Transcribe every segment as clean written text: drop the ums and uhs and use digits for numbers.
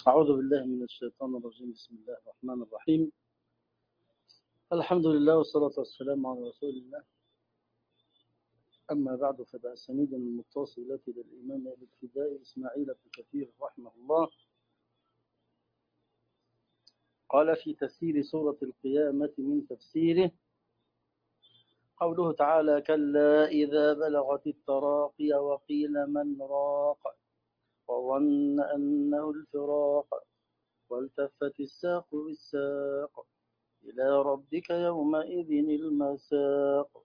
أعوذ بالله من الشيطان الرجيم. بسم الله الرحمن الرحيم. الحمد لله والصلاة والسلام على رسول الله. أما بعد، فبأسانيد المتصلة للإمام الابتدائي إسماعيل بن كثير رحمه الله قال في تفسير سورة القيامة من تفسيره قوله تعالى: كلا إذا بلغت التراقي وقيل من راق وظن أنه الفراق والتفت الساق بالساق إلى ربك يومئذ المساق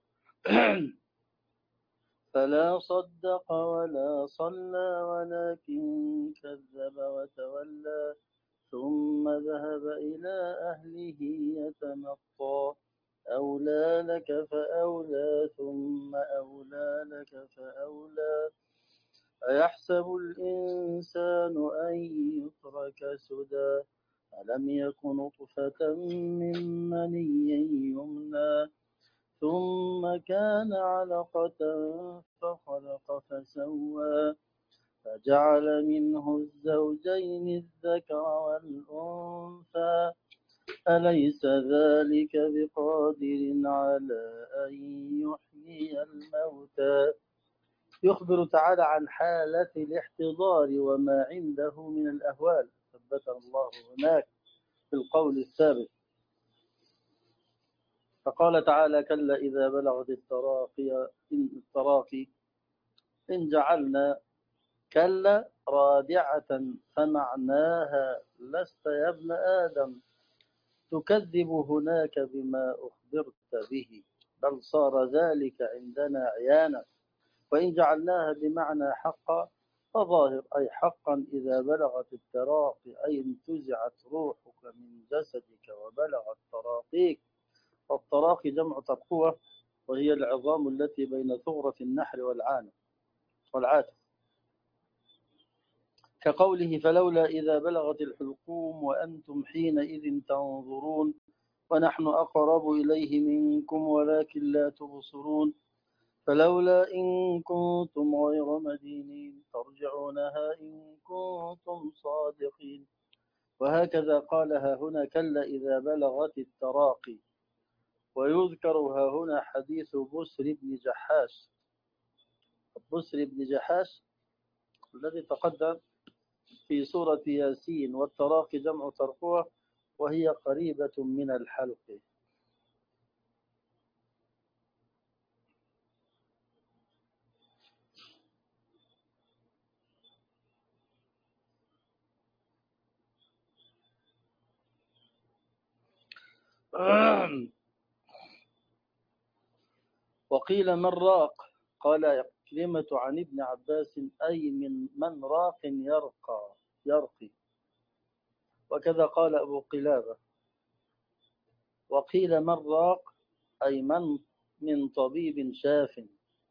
فلا صدق ولا صلى ولكن كذب وتولى ثم ذهب إلى أهله يتمطى أولى لك فأولى ثم أولى لك فأولى أيحسب الإنسان أن يترك سدى ألم يك نطفة من مني يمنى ثم كان علقة فخلق فسوى فجعل منه الزوجين الذكر والأنثى أليس ذلك بقادر على أن يحيي الموتى. يخبر تعالى عن حالة الاحتضار وما عنده من الأهوال، ثبتنا الله هناك في القول الثابت. فقال تعالى: كلا إذا بلغت التراقي إن جعلنا كلا رادعة فمعناها لست يا ابن آدم تكذب هناك بما أخبرت به، بل صار ذلك عندنا عيانا. وإن جعلناها بمعنى حقا فظاهر أي حقا إذا بلغت التراقي أي انتزعت روحك من جسدك وبلغت تراقيك. والتراقي جمع ترقوة، وهي العظام التي بين ثغرة النحر والعاتق، كقوله: فلولا إذا بلغت الحلقوم وأنتم حينئذ تنظرون ونحن أقرب إليه منكم ولكن لا تبصرون فلولا إن كنتم غير مدينين ترجعونها إن كنتم صادقين. وهكذا قالها هنا: كلا إذا بلغت التراقي. ويذكر هنا حديث بسر بن جحاش. بسر بن جحاش الذي تقدم في سورة ياسين. والتراقي جمع ترقوة، وهي قريبة من الحلق. وقيل من راق، قال كلمة عن ابن عباس أي من راق يرقي. وكذا قال أبو قلابة. وقيل من راق أي من طبيب شاف.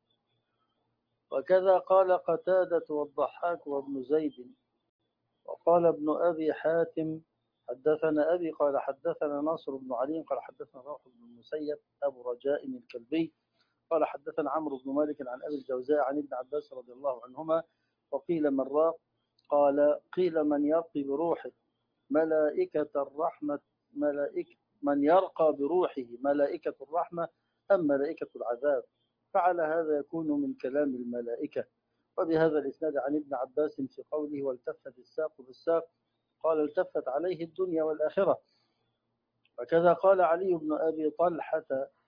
وكذا قال قتادة والضحاك وابن زيد. وقال ابن أبي حاتم: حدثنا أبي قال حدثنا ناصر بن علي قال حدثنا روح بن المسيب أبو رجاء الكلبي قال حدثنا عمرو بن مالك عن أبي الجوزاء عن ابن عباس رضي الله عنهما. وقيل من راق قال قيل من يرقي بروحه ملائكة الرحمة، من يرقى بروحه ملائكة الرحمة أم ملائكة العذاب، فعلى هذا يكون من كلام الملائكة. وبهذا الإسناد عن ابن عباس في قوله: والتفت الساق بالساق، قال: التفت عليه الدنيا والآخرة. وكذا قال علي بن أبي طلحة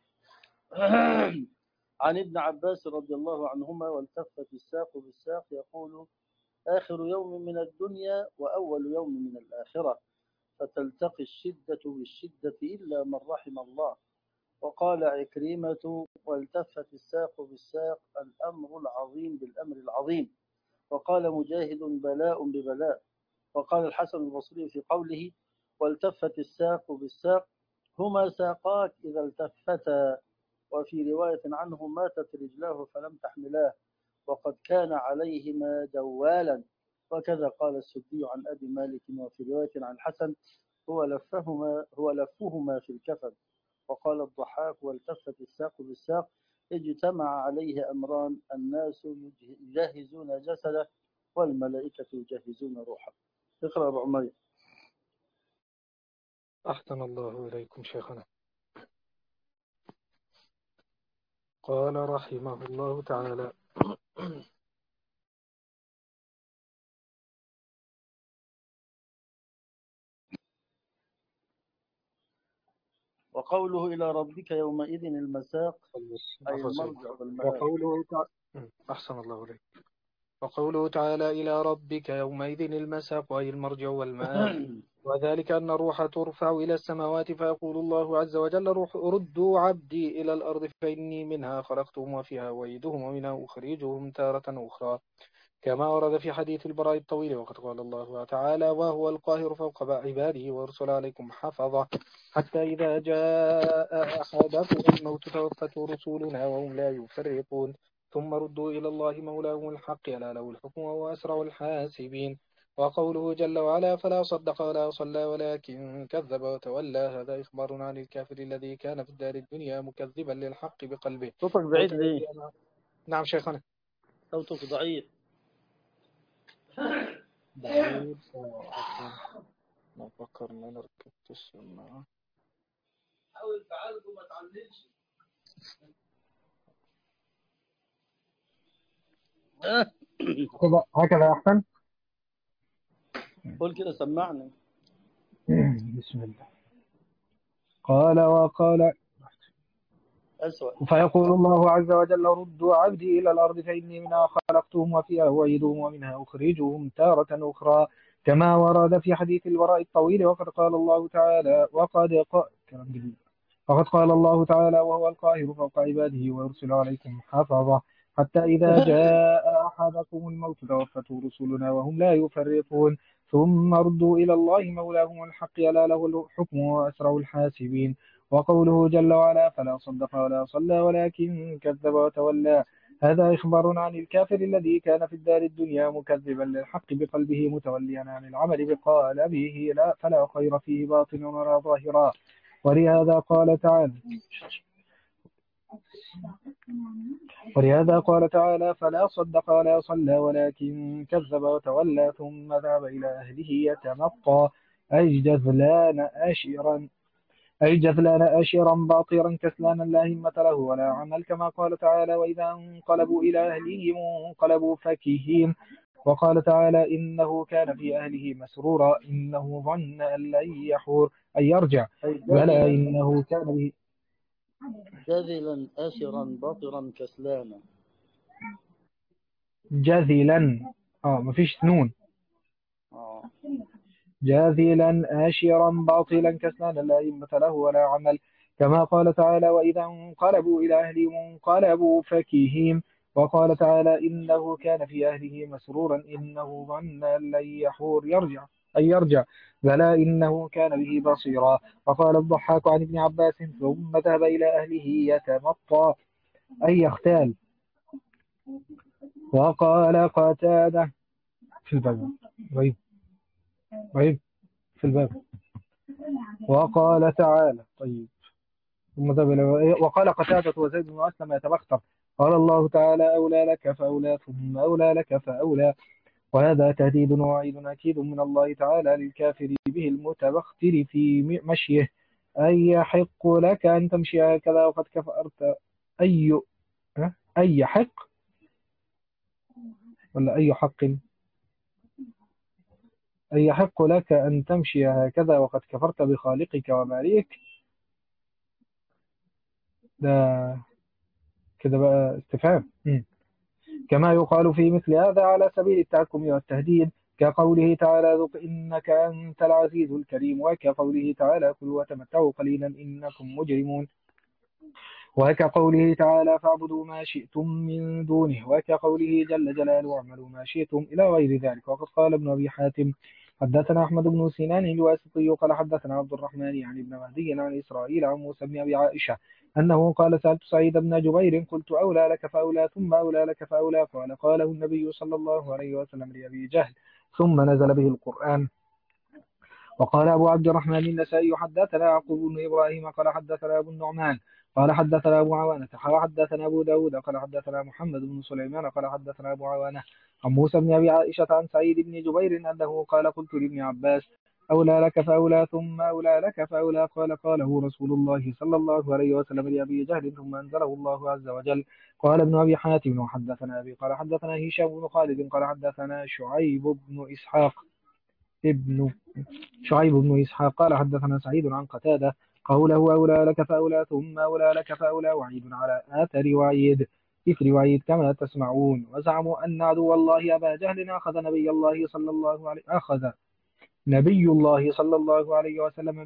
عن ابن عباس رضي الله عنهما: والتفت الساق بالساق يقول: آخر يوم من الدنيا وأول يوم من الآخرة، فتلتقي الشدة بالشدة إلا من رحم الله. وقال عكرمة: والتفت الساق بالساق الأمر العظيم بالأمر العظيم. وقال مجاهد: بلاء ببلاء. وقال الحسن البصري في قوله: والتفت الساق بالساق هما ساقاك إذا التفتا. وفي رواية عنه: ماتت رجلاه فلم تحملاه وقد كان عليهما دوالا. وكذا قال السدي عن أبي مالك. وفي رواية عن الحسن: هو لفهما في الكفن. وقال الضحاك: والتفت الساق بالساق اجتمع عليه أمران: الناس يجهزون جسده والملائكة يجهزون روحه. اقرأ أبو عمير. أحسن الله إليكم شيخنا. قال رحمه الله تعالى: وقوله إلى ربك يومئذ المساق أي المرجع والمآب. وقوله تعالى أحسن الله إليك. وقوله تعالى: إلى ربك يومئذ المساق أي المرجع والمآب. وذلك أن الروح ترفع إلى السماوات فيقول الله عز وجل: روح ردوا عبدي إلى الأرض فإني منها خلقتهم وفيها أعيدهم ومنها أخرجهم تارة أخرى، كما ورد في حديث البراء الطويل. وقد قال الله تعالى: وهو القاهر فوق عباده ويرسل عليكم حفظة حتى إذا جاء أحدكم الموت توفته رسولنا وهم لا يفرقون ثم ردوا إلى الله مولاهم الحق ألا له الحكم وهو أسرع الحاسبين. وقوله جل وعلا: فلا صدق ولا صلى ولكن كذب وتولى، هذا إخبار عن الكافر الذي كان في الدار الدنيا مكذبا للحق بقلبه. صوتك بعيد ليه؟ نعم شيخنا. صوتك ضعيف. بعيد. أفكر إن أنا ركبت السماعة. حاول تعالجه ما تعلمش. هكذا أحسن. قول كده سمعني. بسم الله. قال وقال أسوأ. فيقول الله عز وجل: ردوا عبدي إلى الأرض فإني منها خلقتهم وفيها أعيدهم ومنها أخرجهم تارة أخرى، كما ورد في حديث البراء الطويل. وقد قال الله تعالى: وقد قال الله تعالى: وهو القاهر فوق عباده ويرسل عليكم حفظة حتى إذا جاء أحدكم الموت توفته رسلنا وهم لا يفرطون ثم ردوا إلى الله مولاهم الحق ألا له الحكم وأسرع الحاسبين. وقوله جل وعلا: فلا صدق ولا صلى ولكن كذب وتولى، هذا إخبار عن الكافر الذي كان في الدار الدنيا مكذبا للحق بقلبه متوليا عن العمل بقالبه فلا خير فيه باطنا ولا ظاهرا. ولهذا قال تعالى: فلا صدق ولا صلى ولكن كذب وتولى ثم ذهب إلى أهله يتمطى أي جذلان آشرا باطرا كسلانا لا همة له ولا عمل، كما قال تعالى: وإذا انقلبوا إلى أهلهم انقلبوا فكهين. وقال تعالى: إنه كان في أهله مسرورا إنه ظن أن لن يحور أي يرجع، بلى إنه كان به جاذلا آشرا باطرا كسلانا. جاذلا مفيش نون. جاذلا آشرا باطلا كسلانا لا همة له ولا عمل، كما قال تعالى: وإذا انقلبوا إلى أهلهم انقلبوا فكهين. وقال تعالى: إنه كان في أهله مسرورا إنه ظن أن لن يحور أي يرجع، بلى إنه كان به بصيرا. وقال الضحاك عن ابن عباس: ثم ذهب إلى أهله يتمطى أي يختال. وقال قتادة في الباب طيب في الباب. وقال تعالى وقال قتادة وزيد بن أسلم يتبختر: قال الله تعالى: أولى لك فأولى ثم أولى لك فأولى. وهذا تهديد ووعيد أكيد من الله تعالى للكافر به المتبختر في مشيه: أي يحق لك أن تمشي هكذا وقد كفرت. أي حق ولا أي حق؟ أي يحق لك أن تمشي هكذا وقد كفرت بخالقك وبارئك. ده كده بقى استفهام. كما يقال في مثل هذا على سبيل التحكم والتهديد، كقوله تعالى: ذق إنك أنت العزيز الكريم، وكقوله تعالى: كلوا وتمتعوا قليلا إنكم مجرمون، وكقوله تعالى: فاعبدوا ما شئتم من دونه، وكقوله جل جلاله: واعملوا ما شئتم إلى غير ذلك. وقد قال ابن أبي حاتم: حدثنا أحمد بن سنان الواسطي قال حدثنا عبد الرحمن يعني ابن مهدي عن إسرائيل عن موسى بن أبي عائشة أنه قال: سألت سعيد بن جبير قلت: أولى لك فأولى ثم أولى لك فأولى؟ قاله النبي صلى الله عليه وسلم لأبي جهل ثم نزل به القرآن. وقال أبو عبد الرحمن النسائي: حدثنا يعقوب بن إبراهيم قال حدثنا أبو النعمان قال حدثنا أبو عوانة حدثنا أبو داود قال حدثنا محمد بن سليمان قال حدثنا أبو عوانة عن موسى بن أبي عائشة عن سعيد بن جبير أنه قال قلت لابن عباس أولى لك فأولى ثم أولى لك فأولى قال قاله رسول الله صلى الله عليه وسلم لأبي جهل ثم أنزله الله عز وجل. قال ابن أبي حاتم وحدثنا أبي قال حدثنا هشام بن خالد قال حدثنا ابن شعيب بن إسحاق قال حدثنا سعيد عن قتادة قوله أولى لك فأولى ثم أولى لك فأولى وعيد على إثر وعيد كما تسمعون. وزعموا أن عدو الله أبا جهل أخذ نبي الله صلى الله عليه وسلم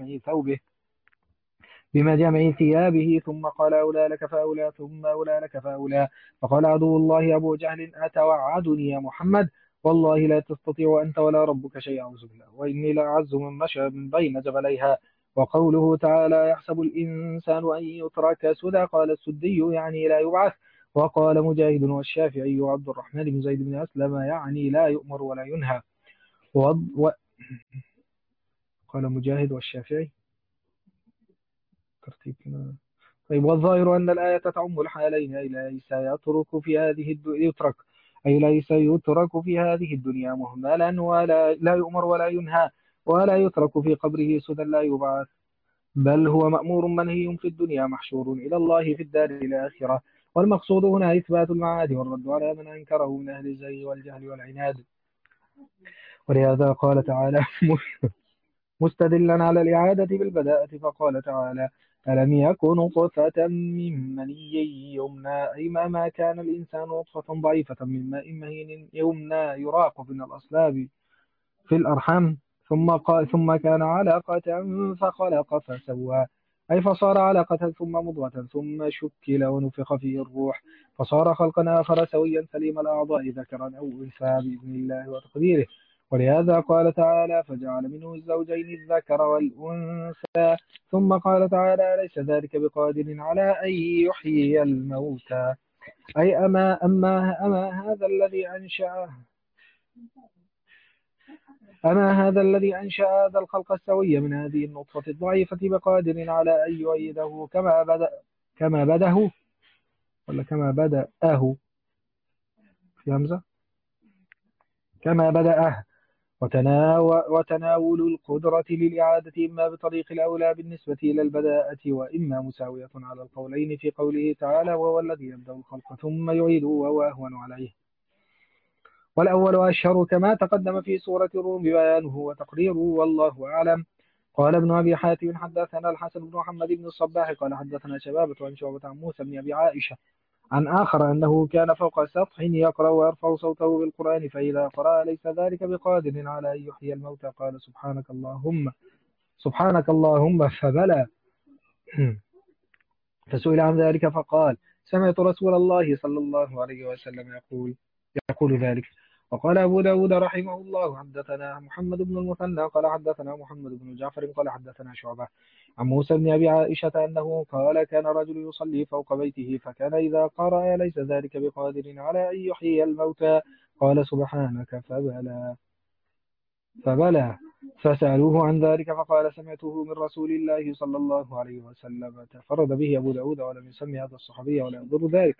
بمجامع ثيابه ثم قال أولى لك فأولى ثم أولى لك فأولى. فقال عدو الله أبو جهل أتوعدني يا محمد والله لا تستطيع أنت ولا ربك شيئا أعوذ بالله وإني لأعز من مشى من بين جبليها. وقوله تعالى يحسب الإنسان أن يترك سدى قال السدي يعني لا يبعث. وقال مجاهد والشافعي وعبد الرحمن بن زيد بن أسلم يعني لا يؤمر ولا ينهى. قال مجاهد والشافعي ترتيب كده. طيب والظاهر أن الآية تعم الحالين أي ليس يترك في هذه الدنيا مهملا ولا لا يؤمر ولا ينهى ولا يترك في قبره سدى لا يبعث بل هو مأمور منهي في الدنيا محشور إلى الله في الدار الآخرة. والمقصود هنا إثبات المعاد والرد على من أنكره من أهل الزي والجهل والعناد. ولهذا قال تعالى مستدلا على الإعادة بالبداءة فقال تعالى ألم يكن نطفة من مني يمنى أي ما كان الإنسان نطفة ضعيفة من ماء مهين يمنى يراق من الأصلاب في الأرحام ثم كان علقة فخلق فسوى أي فصار علقة ثم مضغة ثم شكل ونفخ فيه الروح فصار خلقا آخر سويا سليم الأعضاء ذكرا أو أنثى بإذن الله وتقديره. ولهذا قال تعالى فجعل منه الزوجين الذكر والأنثى. ثم قال تعالى أليس ذلك بقادر على أن يحيي الموتى أي أما هذا الذي أنشأ هذا الخلق السوي من هذه النطفة الضعيفة بقادر على أن يعيده كما بدأه ولا كما بدأه في همزة كما بدأه وتناول القدرة للإعادة إما بطريق الأولى بالنسبة إلى البداءة وإما مساوية على القولين في قوله تعالى وهو الذي يبدأ الخلق ثم يعيده وهو أهون عليه. والأول أشهر كما تقدم في سورة الروم بيانه وتقريره والله أعلم. قال ابن أبي حاتم حدثنا الحسن بن محمد بن الصباح قال حدثنا شبابة عن شعبة عن موسى بن أبي عائشة عن آخر أنه كان فوق سطح يقرأ ويرفع صوته بالقرآن فإذا قرأ ليس ذلك بقادر على أن يحيي الموتى قال سبحانك اللهم فبلى. فسئل عن ذلك فقال سمعت رسول الله صلى الله عليه وسلم يقول ذلك. وقال أبو داود رحمه الله حدثنا محمد بن المثنى قال حدثنا محمد بن جعفر قال حدثنا شعبة عن موسى بن أبي عائشة أنه قال كان رجل يصلي فوق بيته فكان إذا قرأ ليس ذلك بقادر على أن يحيي الموتى قال سبحانك فبلى. فسألوه عن ذلك فقال سمعته من رسول الله صلى الله عليه وسلم. تفرد به أبو داود ولم يسمي هذا الصحابي ولا يضر ذلك.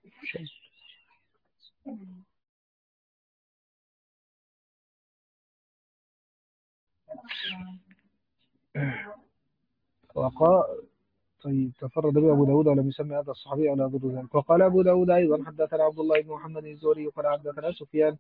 طيب تفرد به أبو داود ولم يسمي هذا الصحابي ولا يضر ذلك. وقال أبو داود أيضا حدثنا عبد الله بن محمد الزهري قال حدثنا سفيان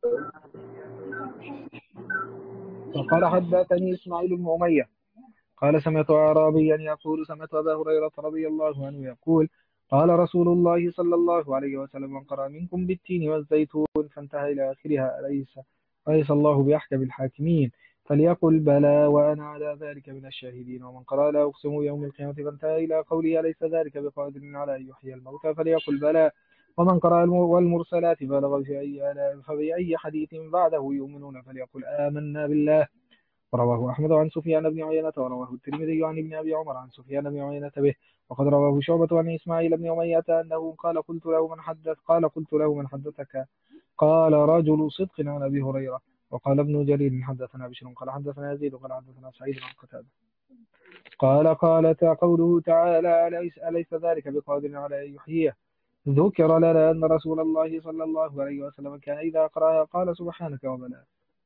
وقال حدثني إسماعيل بن أمية قال سمعت أعرابيا يقول سمعت أبا هريرة رضي الله عنه يقول قال رسول الله صلى الله عليه وسلم من قرأ منكم بالتين والزيتون فانتهى إلى آخرها أليس الله بأحكم الحاكمين فليقل بلى وأنا على ذلك من الشاهدين. ومن قرأ لا أقسم يوم القيامة فانتهى إلى قوله أليس ذلك بقادر على أن يحيي الموتى فليقل بلى. ومن قرأ والمرسلات بلغ فبأي حديث بعده يؤمنون فليقل آمنا بالله. ورواه أحمد عن سفيان بن عيينة ورواه الترمذي عن ابن أبي عمر عن سفيان بن عيينة به. وقد رواه شعبة عن إسماعيل بن أمية أنه قال قلت له من حدثك قال رجل صدق عن أبي هريرة. وقال ابن جرير حدثنا بشر قال حدثنا يزيد قال حدثنا سعيد عن قتادة. قالت قوله تعالى أليس ذلك بقادر على أن يحييه. ذكر لنا أن رسول الله صلى الله عليه وسلم كان إذا قرأها قال سبحانك وبلا.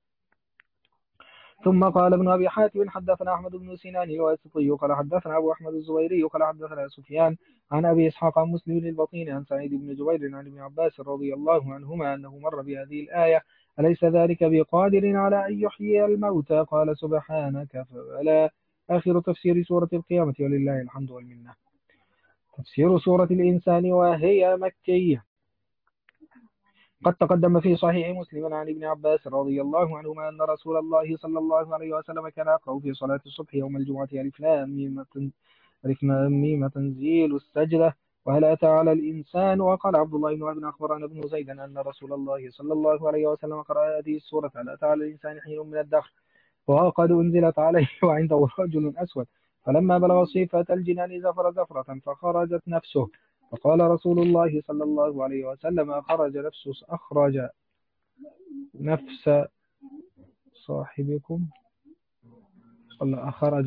ثم قال ابن أبي حاتم حدثنا أحمد بن سنان الواسطي قال حدثنا أبو أحمد الزبيري قال حدثنا سفيان عن أبي إسحاق عن مسلم البطين عن سعيد بن جبير عن ابن عباس رضي الله عنهما أنه مر بهذه الآية أليس ذلك بقادر على أن يحيي الموتى قال سبحانك فبلا. آخر تفسير سورة القيامة ولله الحمد والمنة. تفسير سورة الإنسان وهي مكية. قد تقدم في صحيح مسلم عن ابن عباس رضي الله عنهما أن رسول الله صلى الله عليه وسلم كان يقرأ في صلاة الصبح يوم الجمعة ألف لام ميم تنزيل السجدة وهل أتى على الإنسان. وقال عبد الله بن وهب أخبرنا ابن زيد أن رسول الله صلى الله عليه وسلم قرأ هذه السورة هل أتى على الإنسان حين من الدهر وقد أنزلت عليه وعنده رجل أسود فلما بلغ صفة الجنان زفر زفرة فخرجت نفسه فقال رسول الله صلى الله عليه وسلم أخرج نفس صاحبكم ولا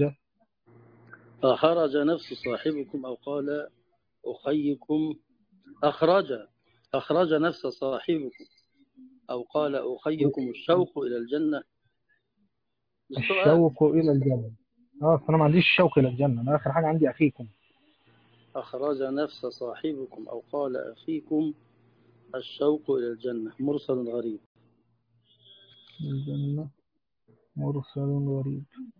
أخرج نفس صاحبكم أو قال أخيكم أخرج نفس صاحبكم أو قال أخيكم الشوق إلى الجنة. الشوق إلى الجنة. أنا ما عنديش الشوق إلى الجنة، أنا آخر حاجة عندي أخيكم. أخرج نفس صاحبكم أو قال أخيكم الشوق إلى الجنة مرسل غريب. الجنة مرسل غريب.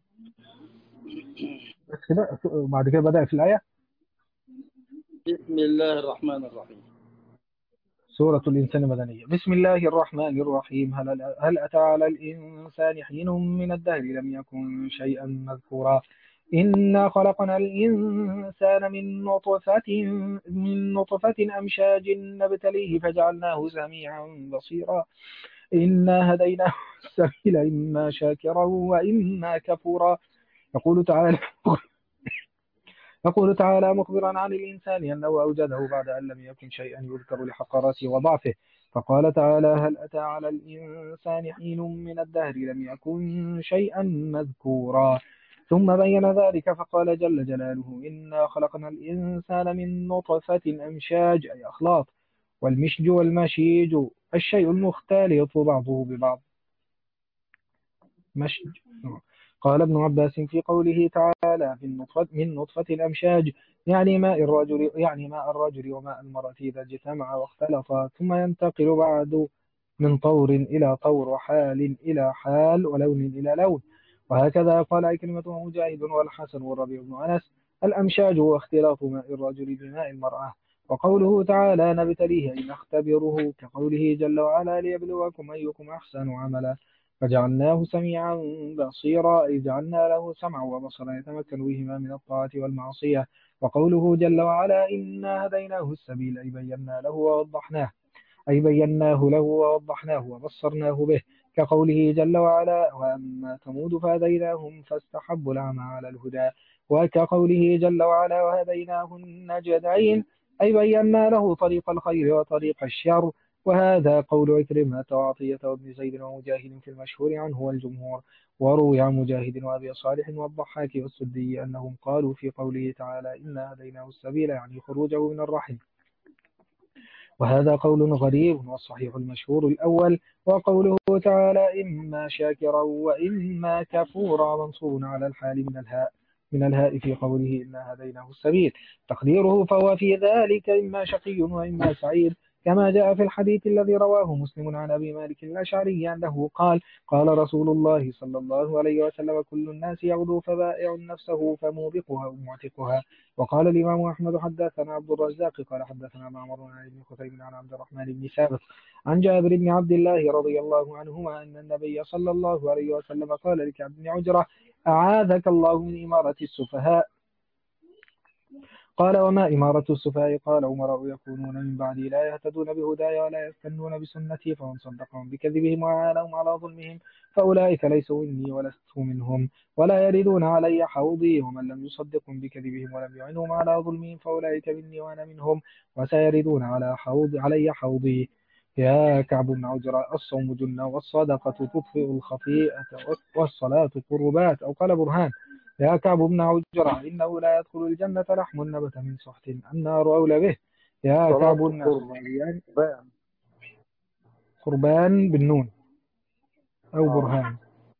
بس كده بعد كده بدأ في الآية بسم الله الرحمن الرحيم. سورة الإنسان مدنية. بسم الله الرحمن الرحيم. هل أتى على الإنسان حين من الدهر لم يكن شيئا مذكورا إنا خلقنا الإنسان من نطفة أمشاج نبتليه فجعلناه سميعا بصيرا إنا هديناه السبيل إما شاكرا وإما كفورا. يقول تعالى مخبرا عن الإنسان أنه أوجده بعد أن لم يكن شيئا يذكر لحقارته وضعفه فقال تعالى هل أتى على الإنسان حين من الدهر لم يكن شيئا مذكورا ثم بين ذلك فقال جل جلاله إنا خلقنا الإنسان من نطفة أمشاج أي أخلاط والمشج والمشيج الشيء المختلط بعضه ببعض مشج. قال ابن عباس في قوله تعالى من نطفة الأمشاج يعني ماء الرجل وماء المرأة إذا اجتمع واختلطا ثم ينتقل بعد من طور إلى طور وحال إلى حال ولون إلى لون. وهكذا قال عكرمة ومجاهد والحسن والربيع بن أنس الأمشاج هو اختلاط ماء الرجل بماء المرأة. وقوله تعالى نبتليه أي نختبره كقوله جل وعلا ليبلوكم أيكم أحسن عملا فجعلناه سميعا بصيرا أي جعلنا له سمعا وبصرا يتمكن بهما من الطاعة والمعصية. وقوله جل وعلا إنا هديناه السبيل أي بيناه له ووضحناه وبصرناه به كقوله جل وعلا وأما ثمود فهديناهم فاستحبوا الأعمى على الهدى وكقوله جل وعلا وهديناه النجدين أي بينا له طريق الخير وطريق الشر. وهذا قول عكرمة وعطية وابن زيد ومجاهد في المشهور عنه والجمهور. وروي عن مجاهد وأبي صالح والضحاك والسدي أنهم قالوا في قوله تعالى إنا هديناه السبيل يعني خروجه من الرحم. وهذا قول غريب والصحيح المشهور الأول. وقوله تعالى إما شاكرا وإما كفورا منصوب على الحال من الهاء في قوله إنا هديناه السبيل تقديره فهو في ذلك إما شقي وإما سعيد كما جاء في الحديث الذي رواه مسلم عن أبي مالك الأشعري أنه قال رسول الله صلى الله عليه وسلم كل الناس يغدو فبائع نفسه فموبقها ومعتقها. وقال الإمام أحمد حدثنا عبد الرزاق قال حدثنا معمر عن ابن خثيم عن عبد الرحمن بن ثابت عن جابر بن عبد الله رضي الله عنهما أن النبي صلى الله عليه وسلم قال لكعب بن عجرة أعاذك الله من إمارة السفهاء قال وما إمارة السفهاء قال أمراء يكونون من بعدي لا يهتدون بهداي ولا يستنون بسنتي فمن صدقهم بكذبهم وعانهم على ظلمهم فأولئك ليسوا مني ولست منهم ولا يردون علي حوضي ومن لم يصدقهم بكذبهم ولم يعنهم على ظلمهم فأولئك مني وأنا منهم وسيردون علي حوضي. يا كعب بن عجرة الصوم جنة والصدقة تطفئ الخطيئة والصلاة قربات أو قال برهان يا كعب بن عجرة إنه لا يدخل الجنة لحم نبت من سحت النار أولى به. يا صلاة كعب الناس غاليان. قربان. قربان بالنون أو برهان.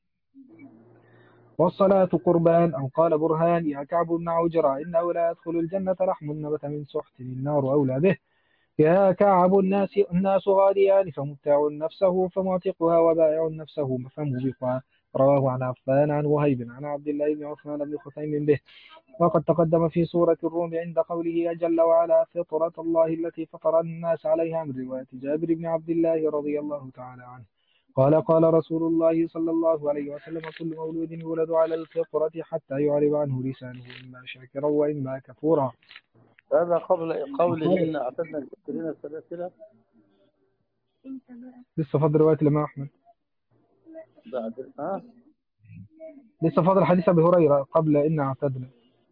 والصلاة قربان أو قال برهان. يا كعب بن عجرة إنه لا يدخل الجنة لحم نبت من سحت النار أولى به. يا كعب الناس غاليان فمبتاع نفسه فمعتقها وبائع نفسه فموبقها. رواه عن عفان عن وهيب عن عبد الله بن عثمان بن خثيم به. وقد تقدم في سورة الروم عند قوله جل وعلا فطرة الله التي فطر الناس عليها من رواية جابر بن عبد الله رضي الله تعالى عنه قال قال رسول الله صلى الله عليه وسلم كل مولود يولد على الفطرة حتى يعرب عنه لسانه إما شاكرا وإما كفورا. هذا قبل قوله إن أعتدنا الكافرين السلاسل. لسه فاضل رواية الإمام أحمد. بعد لسه فاضل حديث أبي هريرة قبل إن أعتدنا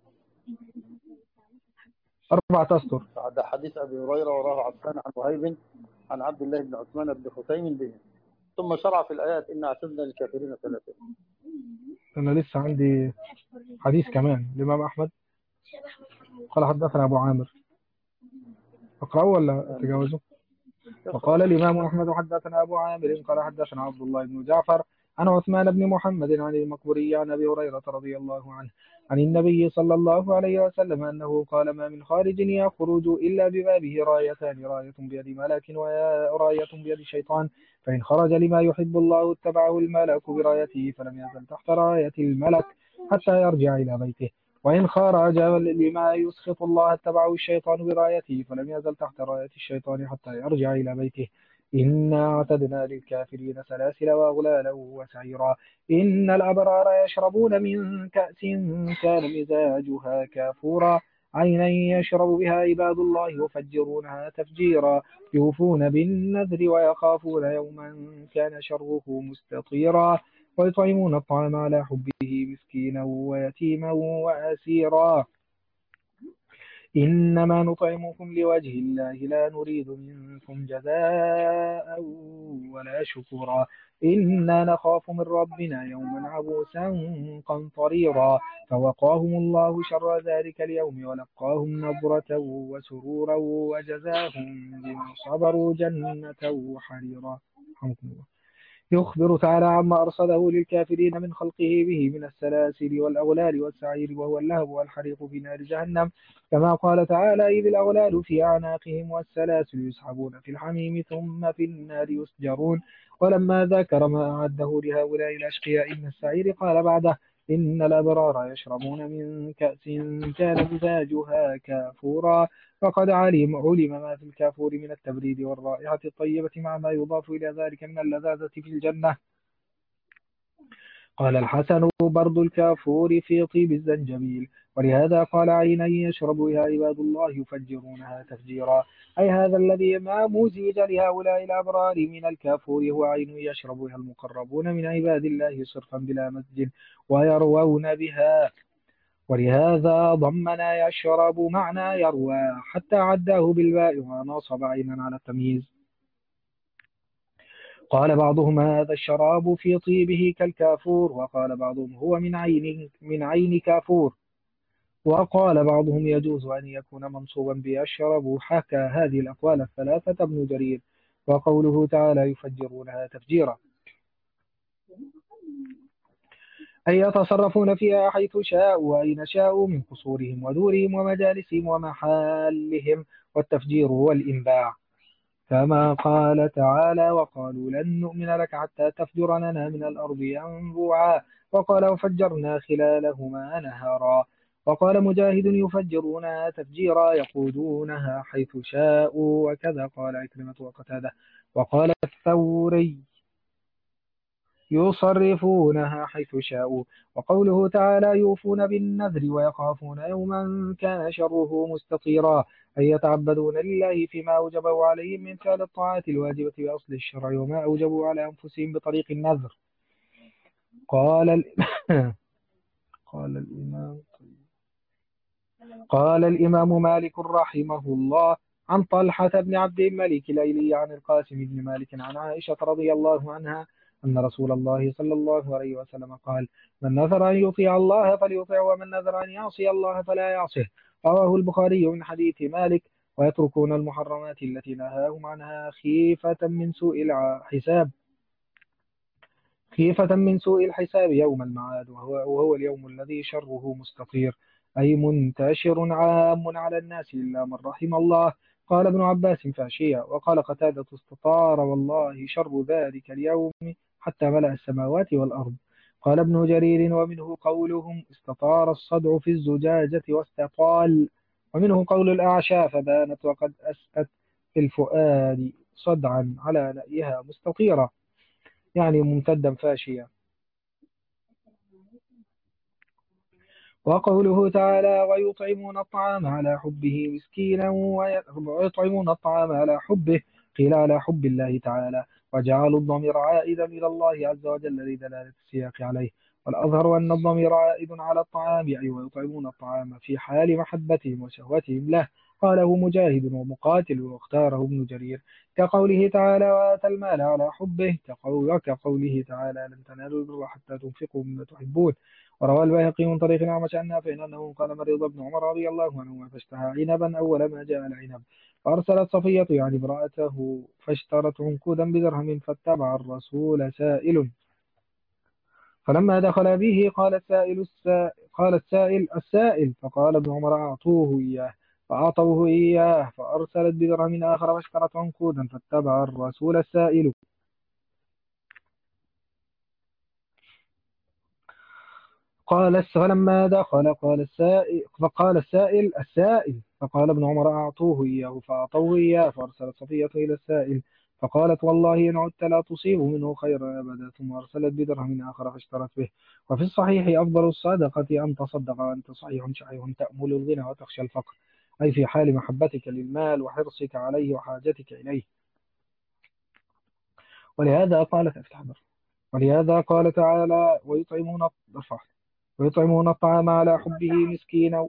4 أسطر. بعد حديث أبي هريرة وراه عفان عن وهيب عن عبد الله بن عثمان بن خثيم به، ثم شرع في الآيات إن أعتدنا للكافرين سلاسل. أنا لسه عندي حديث كمان الإمام أحمد قال حدثنا أبو عامر. أقرأه ولا تجاوزه؟ وقال الإمام أحمد حدثنا أبو عامر قال حدثنا عبد الله بن جعفر عن عثمان بن محمد عن المقبوري عن أبي هريرة رضي الله عنه عن النبي صلى الله عليه وسلم أنه قال ما من خارج يخرج إلا ببابه رايتان راية بيد ملك وراية بيد شيطان فإن خرج لما يحب الله اتبعه الملك برايته فلم يزل تحت راية الملك حتى يرجع إلى بيته وإن خرج لما يسخط الله اتبعه الشيطان برايته فلم يزل تحت راية الشيطان حتى يرجع إلى بيته. إنا اعتدنا للكافرين سلاسل وأغلالا وسعيرا. إن الأبرار يشربون من كأس كان مزاجها كافورا عينا يشرب بها عباد الله يفجرونها تفجيرا يوفون بالنذر ويخافون يوما كان شره مستطيرا ويطعمون الطعام على حبه مسكينا ويتيما وأسيرا إنما نطعمكم لوجه الله لا نريد منكم جزاء ولا شكورا إنا نخاف من ربنا يوما عبوسا قمطريرا فوقاهم الله شر ذلك اليوم ولقاهم نضرة وسرورا وجزاهم بما صبروا جنة وحريرا. رحمكم الله. يخبر تعالى عما أرصده للكافرين من خلقه به من السلاسل والأغلال والسعير وهو اللهب والحريق في نار جهنم كما قال تعالى إذ الأغلال في أعناقهم والسلاسل يسحبون في الحميم ثم في النار يسجرون. ولما ذكر ما أعده لهؤلاء الأشقياء من السعير قال بعده إن الأبرار يشربون من كأس كان مزاجها كافورا. فقد علم ما في الكافور من التبريد والرائحة الطيبة مع ما يضاف إلى ذلك من اللذاذة في الجنة. قال الحسن برد الكافور في طيب الزنجبيل. ولهذا قال عينا يشرب بها عباد الله يفجرونها تفجيرا أي هذا الذي ما مزيج لهؤلاء الأبرار من الكافور هو عين يشرب بها المقربون من عباد الله صرفا بلا مسجد ويروون بها. ولهذا ضمن يشرب معنى يروى حتى عداه بالباء ونصب عينا على التمييز. قال بعضهم هذا الشراب في طيبه كالكافور وقال بعضهم هو من عين كافور وقال بعضهم يجوز أن يكون منصوبا بيشرب. حكى هذه الأقوال الثلاثة ابن جرير. وقوله تعالى يفجرونها تفجيرا أي يتصرفون فيها حيث شاءوا وأين شاءوا من قصورهم ودورهم ومجالسهم ومحالهم والتفجير هو الإنباع كما قال تعالى وقالوا لن نؤمن لك حتى تفجر لنا من الأرض ينبوعا وقال وفجرنا خلالهما نهرا. وقال مجاهد يفجرونها تفجيرا يقودونها حيث شاءوا وكذا قال عكرمة وقتادة. وقال الثوري يصرفونها حيث شاءوا. وقوله تعالى يوفون بالنذر ويخافون يوما كان شره مستطيرا أي يتعبدون لله فيما أوجبوا عليهم من فعل الطاعات الواجبة بأصل الشرع وما أوجبوا على أنفسهم بطريق النذر. قال قال الإمام قال الإمام مالك رحمه الله عن طلحة بن عبد الملك الأيلي عن القاسم بن مالك عن عائشة رضي الله عنها أن رسول الله صلى الله عليه وسلم قال: من نذر أن يطيع الله فليطع، ومن نذر أن يعصي الله فلا يعصه. رواه البخاري من حديث مالك: ويتركون المحرمات التي نهاهم عنها خيفة من سوء الحساب يوم المعاد، وهو اليوم الذي شره مستطير، أي منتشر عام على الناس إلا من رحم الله. قال ابن عباس: فاشية. وقال قتادة: استطار والله شر ذلك اليوم حتى ملأ السماوات والأرض. قال ابن جرير: ومنه قولهم استطار الصدع في الزجاجة واستطال، ومنه قول الأعشى: فبانت وقد أسأت في الفؤاد صدعا على نأيها مستطيرة، يعني ممتدا فاشيا. وقوله تعالى: ويطعمون الطعام على حبه مسكينا ويطعمون الطعام على حبه، قيل على حب الله تعالى، وجعلوا الضمير عائدا إلى الله عز وجل لدلالة السياق عليه. والأظهر أن الضمير عائد على الطعام، أي ويطعمون الطعام في حال محبتهم وشهوتهم له. قاله مجاهد ومقاتل، واختاره ابن جرير، كقوله تعالى: وآتى المال على حبه، وكقوله تعالى: لن تنالوا البر حتى تنفقوا مما تحبون. وروى البيهقي من طريق أعمش عن نافع أنه قال: مريض ابن عمر رضي الله عنهما فاشتهى عنبا أول ما جاء العنب، فأرسلت صفية يعني امرأته فاشترت عنقودا بدرهم، فاتبع الرسول سائل، فلما دخل به قال السائل فقال ابن عمر: أعطوه إياه، فأعطوه إياه، فأرسلت بدرهم آخر فاشترت عنقودا، فاتبع الرسول السائل. فلما دخل فقال السائل فقال ابن عمر: أعطوه إياه، فأعطوه إياه، فأرسلت صفية إلى السائل فقالت: والله إن عدت لا تصيب منه خيرا أبدا، ثم أرسلت بدرهم آخر فاشترت به. وفي الصحيح: أفضل الصدقة أن تصدق وأنت صحيح شحيح تأمل الغنى وتخشى الفقر، أي في حال محبتك للمال وحرصك عليه وحاجتك إليه. ولهذا قال تعالى: ويطعمون الطعام على حبه مسكينا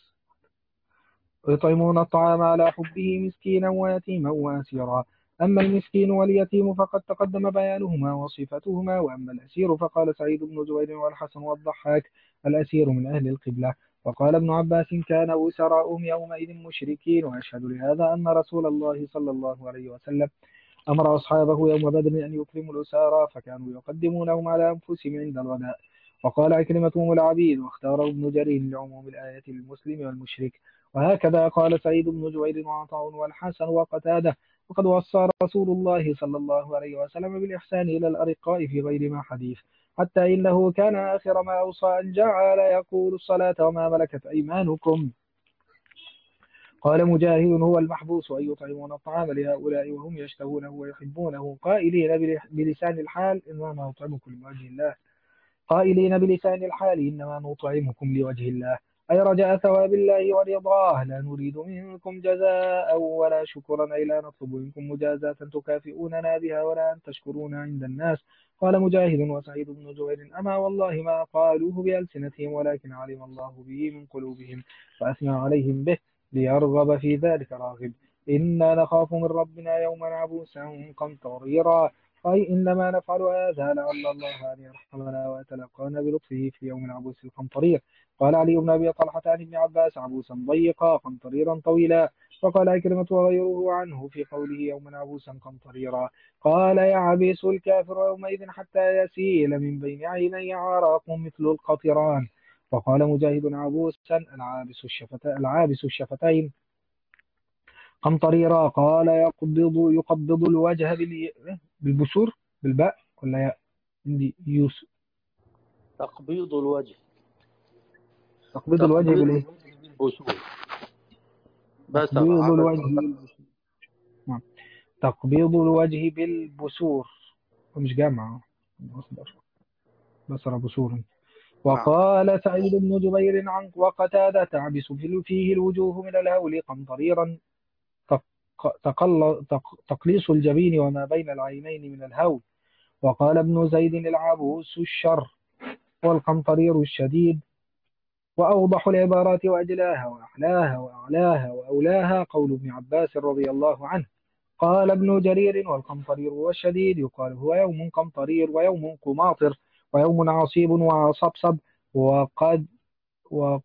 ويتيما وأسيرا. أما المسكين واليتيم فقد تقدم بيانهما وصفتهما، وأما الأسير فقال سعيد بن جبير والحسن والضحاك: الأسير من أهل القبلة. وقال ابن عباس: كان وسراؤهم يومئذ مشركين. ويشهد لهذا أن رسول الله صلى الله عليه وسلم أمر أصحابه يوم بدر أن يكرموا الأسارى، فكانوا يقدمونهم على أنفسهم عند الغداء. وقال عكرمة: هم العبيد. واختاره ابن جرير لعموم الآية للمسلم والمشرك. وهكذا قال سعيد بن جبير وعطاء والحسن وقتادة. وقد وصى رسول الله صلى الله عليه وسلم بالإحسان إلى الأرقاء في غير ما حديث، حتى إنه كان آخر ما أوصى أن جعل يقول: الصلاة وما ملكت أيمانكم. قال مجاهد: هو المحبوس أن يطعمون الطعام لهؤلاء وهم يشتهونه ويحبونه، قائلين بلسان الحال: إنما نطعمكم لوجه الله، أي رجاء ثواب الله ورضاه، لا نريد منكم جزاء ولا شكرا، أي لا نطلب منكم مجازاة تكافئوننا بها ولا أن تشكرونا عند الناس. قال مجاهد وسعيد بن جبير: أما والله ما قالوه بألسنتهم، ولكن علم الله به من قلوبهم فأثنى عليهم به، ليرغب في ذلك راغب. إنا نخاف من ربنا يوما عبوسا قمطريرا، أي إنما نفعل هذا لعل الله أن يرحمنا ويتلقانا بلطفه في يوم العبوس القمطرير. قال علي بن أبي طلحة عن ابن عباس: عبوسا ضيقا قمطريرا طويلا. وقال عكرمة وغيره عنه في قوله يوما عبوسا قمطريرا: قال: يعبس الكافر يومئذ حتى يسيل من بين عيني عراق مثل القطران. وقال مجاهد: عبوسا العابس الشفتين قمطريرا. قال: يقبض الوجه بالبسور بالباء ولا ياء؟ عندي يوسف. تقبيض الوجه. تقبيض الوجه بالايه؟ بالبسور. تقبيض الوجه بالبسور. نعم. تقبيض الوجه بالبسور، ومش جامعة مصدر، بصر بسور. وقال سعيد بن جبير عن وقتادة: تعبس فيه الوجوه من الهول قمطريرا، تقليص الجبين وما بين العينين من الهول. وقال ابن زيد: العبوس الشر، والقمطرير الشديد. وأوضح العبارات وأجلاها وأحلاها وأعلاها وأولاها قول ابن عباس رضي الله عنه: قال ابن جرير: والقمطرير والشديد يقال هو يوم قمطرير ويوم قماطر ويوم عصيب وصبصب. وقد و-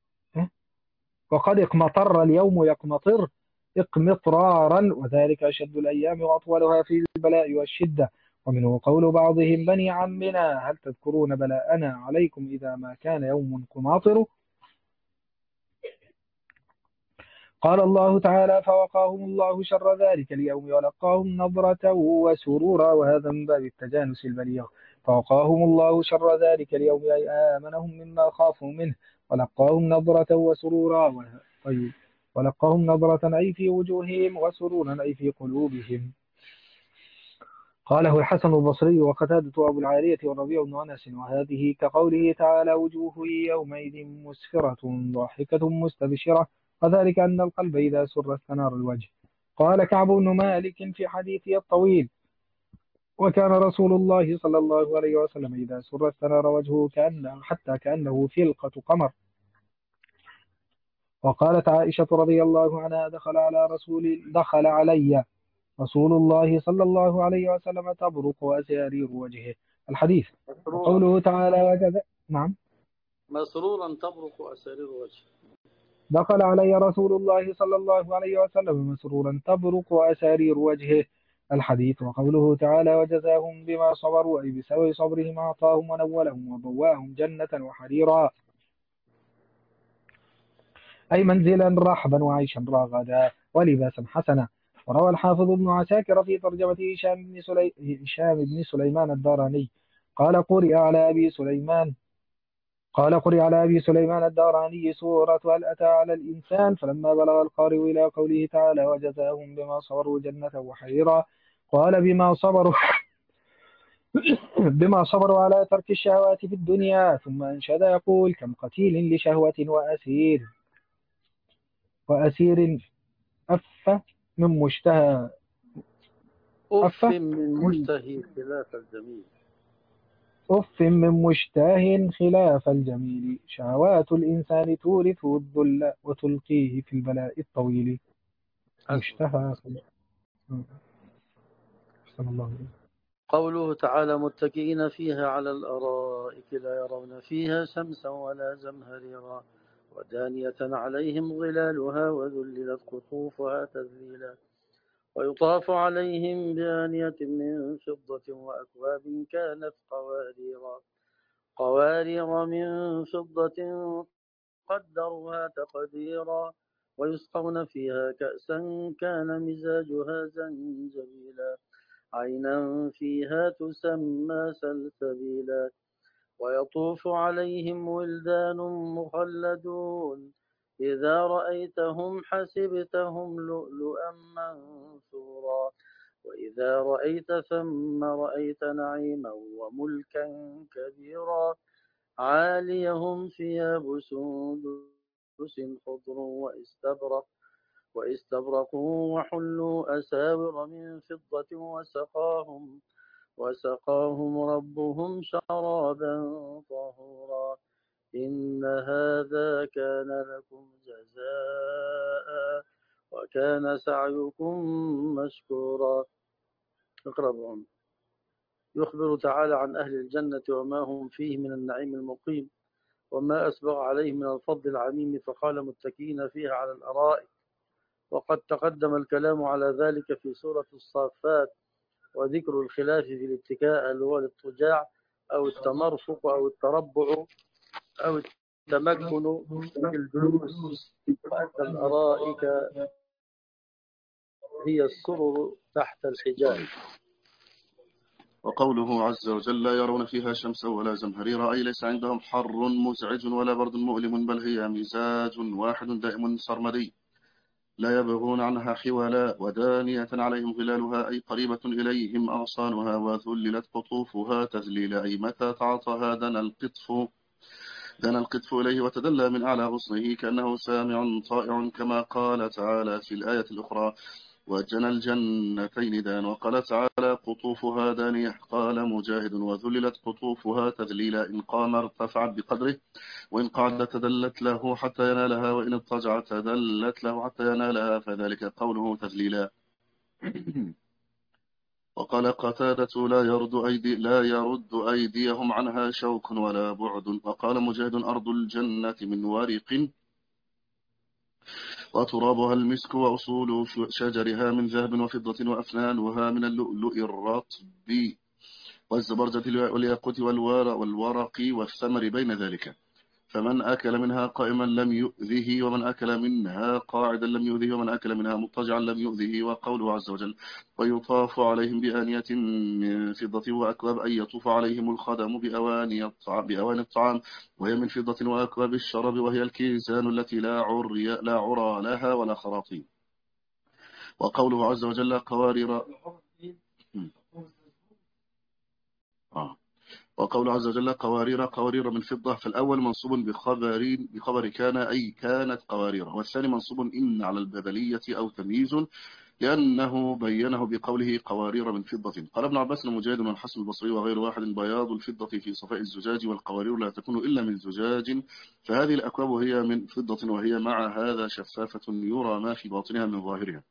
وقد اقمطر اليوم يقمطر اقمطرارا، وذلك أشد الأيام وأطولها في البلاء والشدة. ومنه قول بعضهم: بني عمنا هل تذكرون بلاءنا عليكم إذا ما كان يوم قماطر. قال الله تعالى: فوقاهم الله شر ذلك اليوم ولقاهم نضرة وسرورا، وهذا من باب التجانس البليغ. فوقاهم الله شر ذلك اليوم أي آمنهم مما خافوا منه، ولقاهم نضرة وسرورا. طيب، ولقاهم نضرة أي في وجوههم، وسرورا أي في قلوبهم. قاله الحسن البصري وقتادة وأبو العالية والربيع بن أنس. وهذه كقوله تعالى: وجوه يومئذ مسفرة ضاحكة مستبشرة، وذلك أن القلب إذا سر استنار الوجه. قال كعب بن مالك في حديثه الطويل: وكان رسول الله صلى الله عليه وسلم إذا سر استنار وجهه حتى كأنه فلقة قمر. وقالت عائشة رضي الله عنها: دخل علي رسول الله صلى الله عليه وسلم تبرق أسارير وجهه. الحديث. مسرورا وقوله تعالى: وكذا. نعم. مسرورا تبرق أسارير وجهه. دخل علي رسول الله صلى الله عليه وسلم مسرورا تبرق أسارير وجهه. الحديث. وقوله تعالى: وجزاهم بما صبروا أي بسبب صبرهم أعطاهم ونولهم وبواهم جنة وحريرا، أي منزلا رحبا وعيشا راغدا ولباسا حسنا. وروى الحافظ ابن عساكر في ترجمة هشام بن سليمان الداراني قال قرئ على أبي سليمان الداراني سورة هل أتى على الإنسان، فلما بلغ القارئ إلى قوله تعالى: وجزاهم بما صبروا جنة وحريرا، قال: بما صبروا على ترك الشهوات في الدنيا، ثم أنشد يقول: كم قتيل لشهوة وأسير أف من مشتهى أف أف من مشتهي خلاف الجميل. أف من مشتاه خلاف الجميل، شهوات الإنسان تورثه الذل وتلقيه في البلاء الطويل. حسبك. مشتهى. أحسن الله إليك. قوله تعالى: متكئين فيها على الأرائك لا يرون فيها شمسا ولا زمهريرا ودانية عليهم ظلالها وذللت قطوفها تذليلا ويطاف عليهم بآنية من فضة وأكواب كانت قوارير من فضة قدروها تقديرا ويسقون فيها كأسا كان مزاجها زنجبيلا عينا فيها تسمى سلسبيلا ويطوف عليهم ولدان مخلدون إذا رأيتهم حسبتهم لؤلؤا منثورا وإذا رأيت ثم رأيت نعيما وملكا كبيرا عاليهم ثياب سندس خضر واستبرقوا وحلوا أساور من فضة وسقاهم ربهم شرابا طهورا إن هذا كان لكم جزاء وكان سعيكم مشكورا. اقرأ. يخبر تعالى عن أهل الجنة وما هم فيه من النعيم المقيم وما أسبغ عليه من الفضل العميم، فقال: متكئين فيها على الأرائك، وقد تقدم الكلام على ذلك في سورة الصافات، وذكر الخلاف في الاتكاء اللي هو الاضطجاع أو التمرفق أو التربع أو التمكن في الجلوس، وأن الأرائك هي السرر تحت الحجاب. وقوله عز وجل: لا يرون فيها شمسا ولا زمهريرا، أي ليس عندهم حر مزعج ولا برد مؤلم، بل هي مزاج واحد دائم سرمدي لا يبغون عنها حولا، ودانية عليهم ظلالها أي قريبة إليهم أغصانها، وذللت قطوفها تذليلا أي متى تعاطاها دنا القطف إليه وتدلى من أعلى غصنه كأنه سامع طائع، كما قال تعالى في الآية الأخرى: وجنى الجنتين دان. وقال تعالى: قطوفها دانية. قال مجاهد: وذللت قطوفها تذليلا، إن قام ارتفعت بقدره، وإن قعد تدلت له حتى ينالها، وإن اضطجع تدلت له حتى ينالها، فذلك قوله تذليلا. وقال قتادة لا يرد أيديهم عنها شوك ولا بعد. وقال مجاهد أرض الجنة من ورق وترابها المسك وأصول شجرها من ذهب وفضة وأفنانها من اللؤلؤ الرطب والزبرجة والياقوت والورق والثمر بين ذلك. فمن أكل منها قائما لم يؤذه، ومن أكل منها قاعدا لم يؤذه، ومن أكل منها مضطجعا لم يؤذه. وقوله عز وجل ويطاف عليهم بآنية من فضة وأكواب، أي يطوف عليهم الخدم بأواني الطعام وهي من فضة، وأكواب الشرب وهي الكيسان التي لا عرى لها ولا خراطيم. وقوله عز وجل قوارير وقول عز وجل قوارير من فضة. فالأول منصوب بخبر كان أي كانت قوارير، والثاني منصوب إن على البدلية أو تمييز، لأنه بينه بقوله قوارير من فضة. قال ابن عباس ومجاهد والحسن البصري وغير واحد بياض الفضة في صفاء الزجاج، والقوارير لا تكون إلا من زجاج، فهذه الأكواب هي من فضة، وهي مع هذا شفافة يرى ما في باطنها من ظاهرها،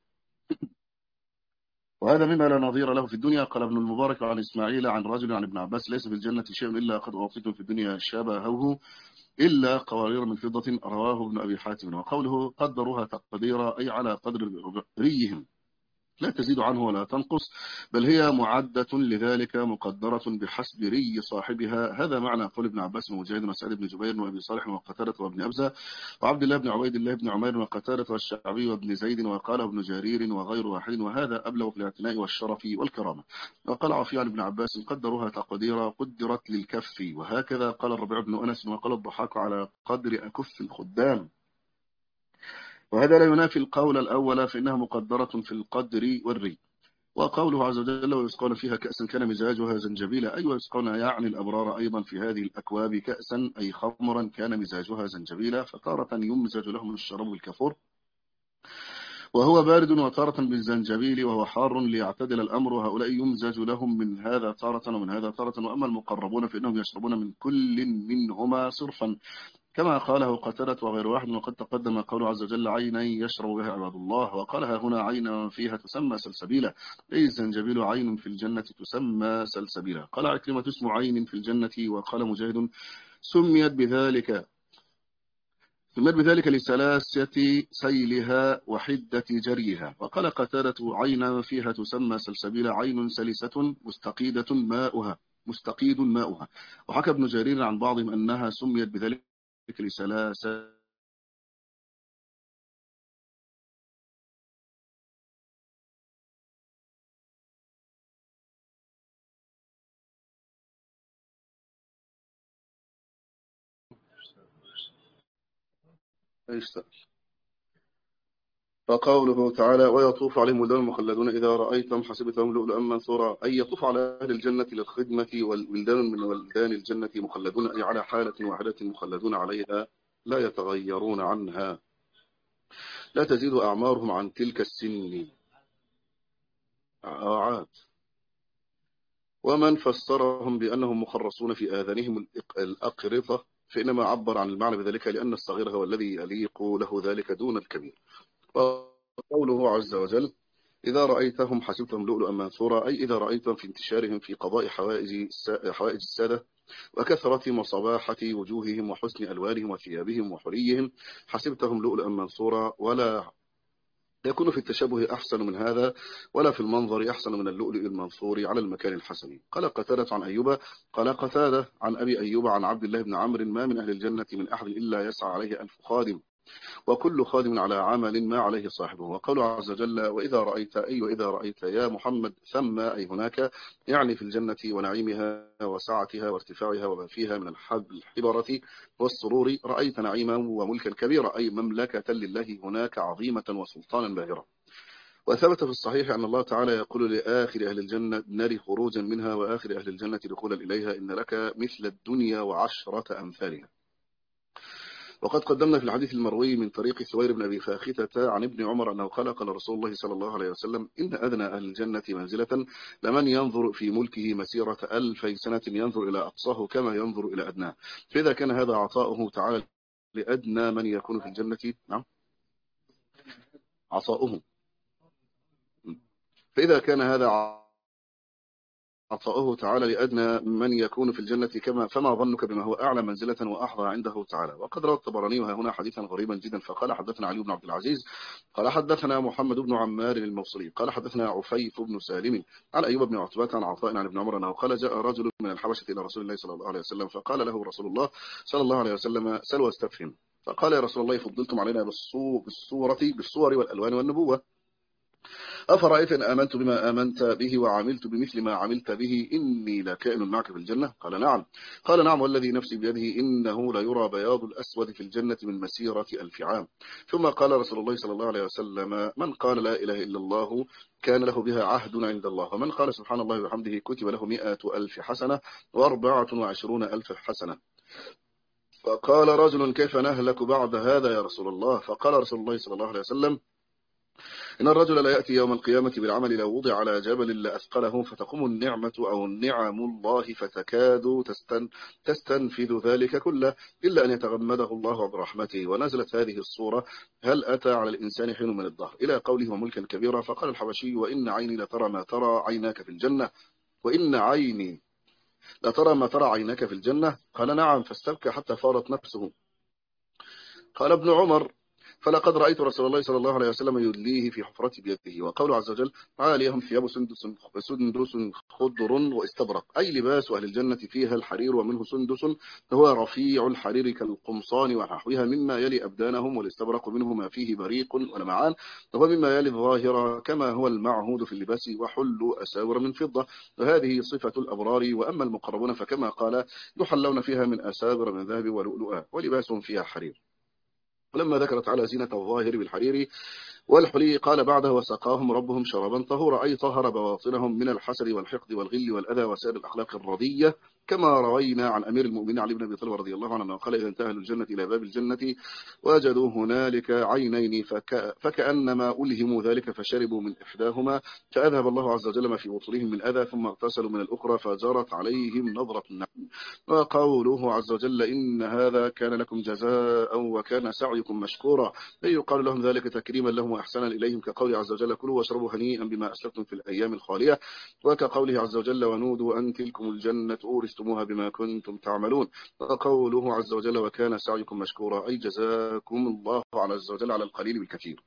وهذا مما لا نظير له في الدنيا. قال ابن المبارك عن إسماعيل عن رجل عن ابن عباس ليس في الجنة شيء إلا قد أعطيتم في الدنيا شبهه إلا قوارير من فضة، رواه ابن أبي حاتم. وقوله قدروها تقديرا أي على قدر ريهم لا تزيد عنه ولا تنقص، بل هي معدة لذلك مقدرة بحسب ري صاحبها. هذا معنى قول ابن عباس ومجاهد وسعيد بن جبير وابي صالح وقتادة وابن أبزة وعبد الله بن عبيد الله بن عمير وقتادة والشعبي وابن زيد، وقاله ابن جرير وغير واحد، وهذا أبلغ في الاعتناء والشرف والكرامة. وقال عفي عن ابن عباس قدروها تقديرا قدرت للكف، وهكذا قال الربيع بن أنس وقال الضحاك على قدر أكف الخدام. وهذا لا ينافي القول الأول، فإنها مقدرة في القدر والري. وقوله عز وجل ويسقون فيها كأسا كان مزاجها زنجبيلا، أي ويسقون يعني الأبرار أيضا في هذه الأكواب كأسا أي خمرا كان مزاجها زنجبيلا، فتارة يمزج لهم الشراب بالكفور وهو بارد، وتارة بالزنجبيل وهو حار ليعتدل الأمر، وهؤلاء يمزج لهم من هذا تارة ومن هذا تارة. وأما المقربون فإنهم يشربون من كل منهما صرفا، كما قاله قتادة وغير واحد. وقد تقدم قوله عز وجل عينا يشرب بها عباد الله، وقالها هنا عينا فيها تسمى سلسبيلا، أي الزنجبيل عين في الجنة تسمى سلسبيلا. قال عكرمة اسم عين في الجنة. وقال مجاهد سميت بذلك لسلاسة سيلها وحدة جريها. وقال قتادة عينا فيها تسمى سلسبيلا عين سلسة مستقيد ماؤها. وحكى ابن جرير عن بعضهم أنها سميت بذلك لسلاسة فقوله تعالى ويطوف عليهم ولدان مخلدون إذا رأيتم حسبتهم لؤلؤا منثورا، أي يطوف على أهل الجنة للخدمة، والولدان من ولدان الجنة مخلدون أي على حالة واحدة مخلدون عليها لا يتغيرون عنها، لا تزيد أعمارهم عن تلك السن. ومن فسرهم بأنهم مخرصون في آذانهم الأقرطة فإنما عبر عن المعنى بذلك لأن الصغير هو الذي يليق له ذلك دون الكبير. وقوله عز وجل إذا رأيتهم حسبتهم لؤلؤا منثورا، أي إذا رأيتم في انتشارهم في قضاء حوائج السادة وكثرة وصباحة وجوههم وحسن ألوانهم وثيابهم وحليهم حسبتهم لؤلؤا منثورا، ولا يكون في التشابه أحسن من هذا ولا في المنظر أحسن من اللؤلؤ المنثور على المكان الحسن. قال قتادة عن أيوب قال قتادة عن أبي أيوب عن عبد الله بن عمرو ما من أهل الجنة من أحد إلا يسعى عليه 1000 خادم، وكل خادم على عمل ما عليه صاحبه. وقال عز وجل وإذا رأيت يا محمد ثم أي هناك، يعني في الجنة ونعيمها وسعتها وارتفاعها وما فيها من الحبرة والسرور، رأيت نعيما وملكا كبيرا، أي مملكة لله هناك عظيمة وسلطانا باهرا. وثبت في الصحيح أن الله تعالى يقول لآخر أهل الجنة نار خروجا منها وآخر أهل الجنة دخولا إليها إن لك مثل الدنيا وعشرة أمثالها. وقد قدمنا في الحديث المروي من طريق ثوير بن أبي فاختة عن ابن عمر أنه قال قال رسول الله صلى الله عليه وسلم إن أدنى أهل الجنة منزلة لمن ينظر في ملكه مسيرة 2000 سنة ينظر إلى أقصاه كما ينظر إلى أدناه، فإذا كان هذا عطاؤه تعالى لأدنى من يكون في الجنة، نعم عطاؤه فإذا كان هذا عطاؤه تعالى لأدنى من يكون في الجنة فما ظنك بما هو أعلى منزلة وأحظى عنده تعالى. وقد روى الطبراني ها هنا حديثا غريبا جدا فقال حدثنا علي بن عبد العزيز قال حدثنا محمد بن عمار الموصلي قال حدثنا عفيف بن سالم عن أيوب بن عتبة عن عطاء عن ابن عمر أنه قال جاء رجل من الحبشة إلى رسول الله صلى الله عليه وسلم فقال له رسول الله صلى الله عليه وسلم سل واستفهم. فقال يا رسول الله فضلتم علينا بالصور والألوان والنبوة، أفرأيت إن آمنت بما آمنت به وعملت بمثل ما عملت به إني لكائن معك في الجنة؟ قال نعم. قال نعم والذي نفسي بيده إنه ليرى بياض الأسود في الجنة من مسيرة 1000 عام. ثم قال رسول الله صلى الله عليه وسلم من قال لا إله إلا الله كان له بها عهد عند الله، ومن قال سبحان الله وبحمده كتب له 100,000 حسنة و24,000 حسنة. فقال رجل كيف نهلك بعد هذا يا رسول الله؟ فقال رسول الله صلى الله عليه وسلم إن الرجل لا يأتي يوم القيامة بالعمل لو وضع على جبل لأثقله فتقوم النعمة أو نعم الله فتكاد تستنفذ ذلك كله إلا أن يتغمده الله برحمته. ونزلت هذه الصورة هل أتى على الإنسان حين من الدهر إلى قوله وملكا كبيرا. فقال الحبشي وإن عيني لترى ما ترى عيناك في الجنة، وإن عيني لترى ما ترى عيناك في الجنة. قال نعم فاستبكى حتى فارت نفسه. قال ابن عمر فلقد رأيت رسول الله صلى الله عليه وسلم يدليه في حفرة بيده. وقوله عز وجل عاليهم ثياب سندس خضر واستبرق، أي لباس أهل الجنة فيها الحرير ومنه سندس هو رفيع الحرير كالقمصان ونحوها مما يلي أبدانهم، والاستبرق منه ما فيه بريق ولمعان وهو مما يلي الظاهر كما هو المعهود في اللباس، وحلوا أساور من فضة، وهذه صفة الأبرار. وأما المقربون فكما قال يحلون فيها من أساور من ذهب ولؤلؤا ولباسهم فيها حرير. ولما ذكرت على زينة الظاهر بالحرير والحلي قال بعده وسقاهم ربهم شرابا طهورا، أي طهر بواطنهم من الحسد والحقد والغل والأذى وسائر الأخلاق الرضية، كما روينا عن أمير المؤمنين علي بن أبي طالب رضي الله عنه قال إذا انتهى الجنة إلى باب الجنة وجدوا هنالك عينين فكأنما ألهموا ذلك فشربوا من إحداهما فأذهب الله عز وجل ما في بطونهم من أذى ثم اغتسلوا من الأخرى فجرت عليهم نظرة النعيم. وقوله عز وجل إن هذا كان لكم جزاء وكان سعيكم مشكورا، أي يقال لهم ذلك تكريما لهم وإحسانا إليهم، كقول عز وجل كلوا واشربوا هنيئا بما أسلفتم في الأيام الخالية، وكقوله عز وجل ونودوا أن تلكم الجنة أورثتموها بما كنتم تعملون. وقوله عز وجل وكان سعيكم مشكورا، أي جزاكم الله عز وجل على القليل بالكثير.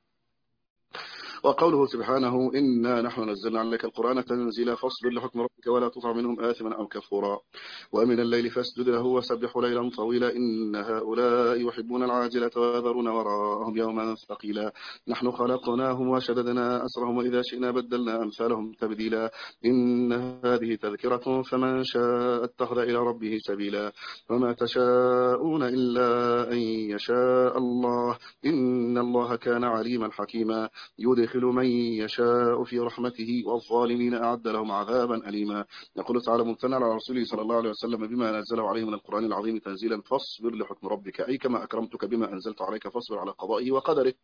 وقوله سبحانه إنا نحن نزلنا عليك القرآن تنزيلا فاصبر لحكم ربك ولا تطع منهم آثما أو كفورا ومن الليل فاسجد له وسبح ليلا طويلا إن هؤلاء يحبون العاجلة ويذرون وراءهم يوما ثقيلا نحن خلقناهم وشددنا أسرهم وإذا شئنا بدلنا أمثالهم تبديلا إن هذه تذكرة فمن شاء اتخذ إلى ربه سبيلا وما تشاءون إلا أن يشاء الله إن الله كان عليما حكيما يدخل من يشاء في رحمته والظالمين أعد لهم عذابا أليما. يقول تعالى ممتنا على رسوله صلى الله عليه وسلم بما نزله عليه من القرآن العظيم تنزيلا فاصبر لحكم ربك، أي كما أكرمتك بما أنزلت عليك فاصبر على قضائه وقدره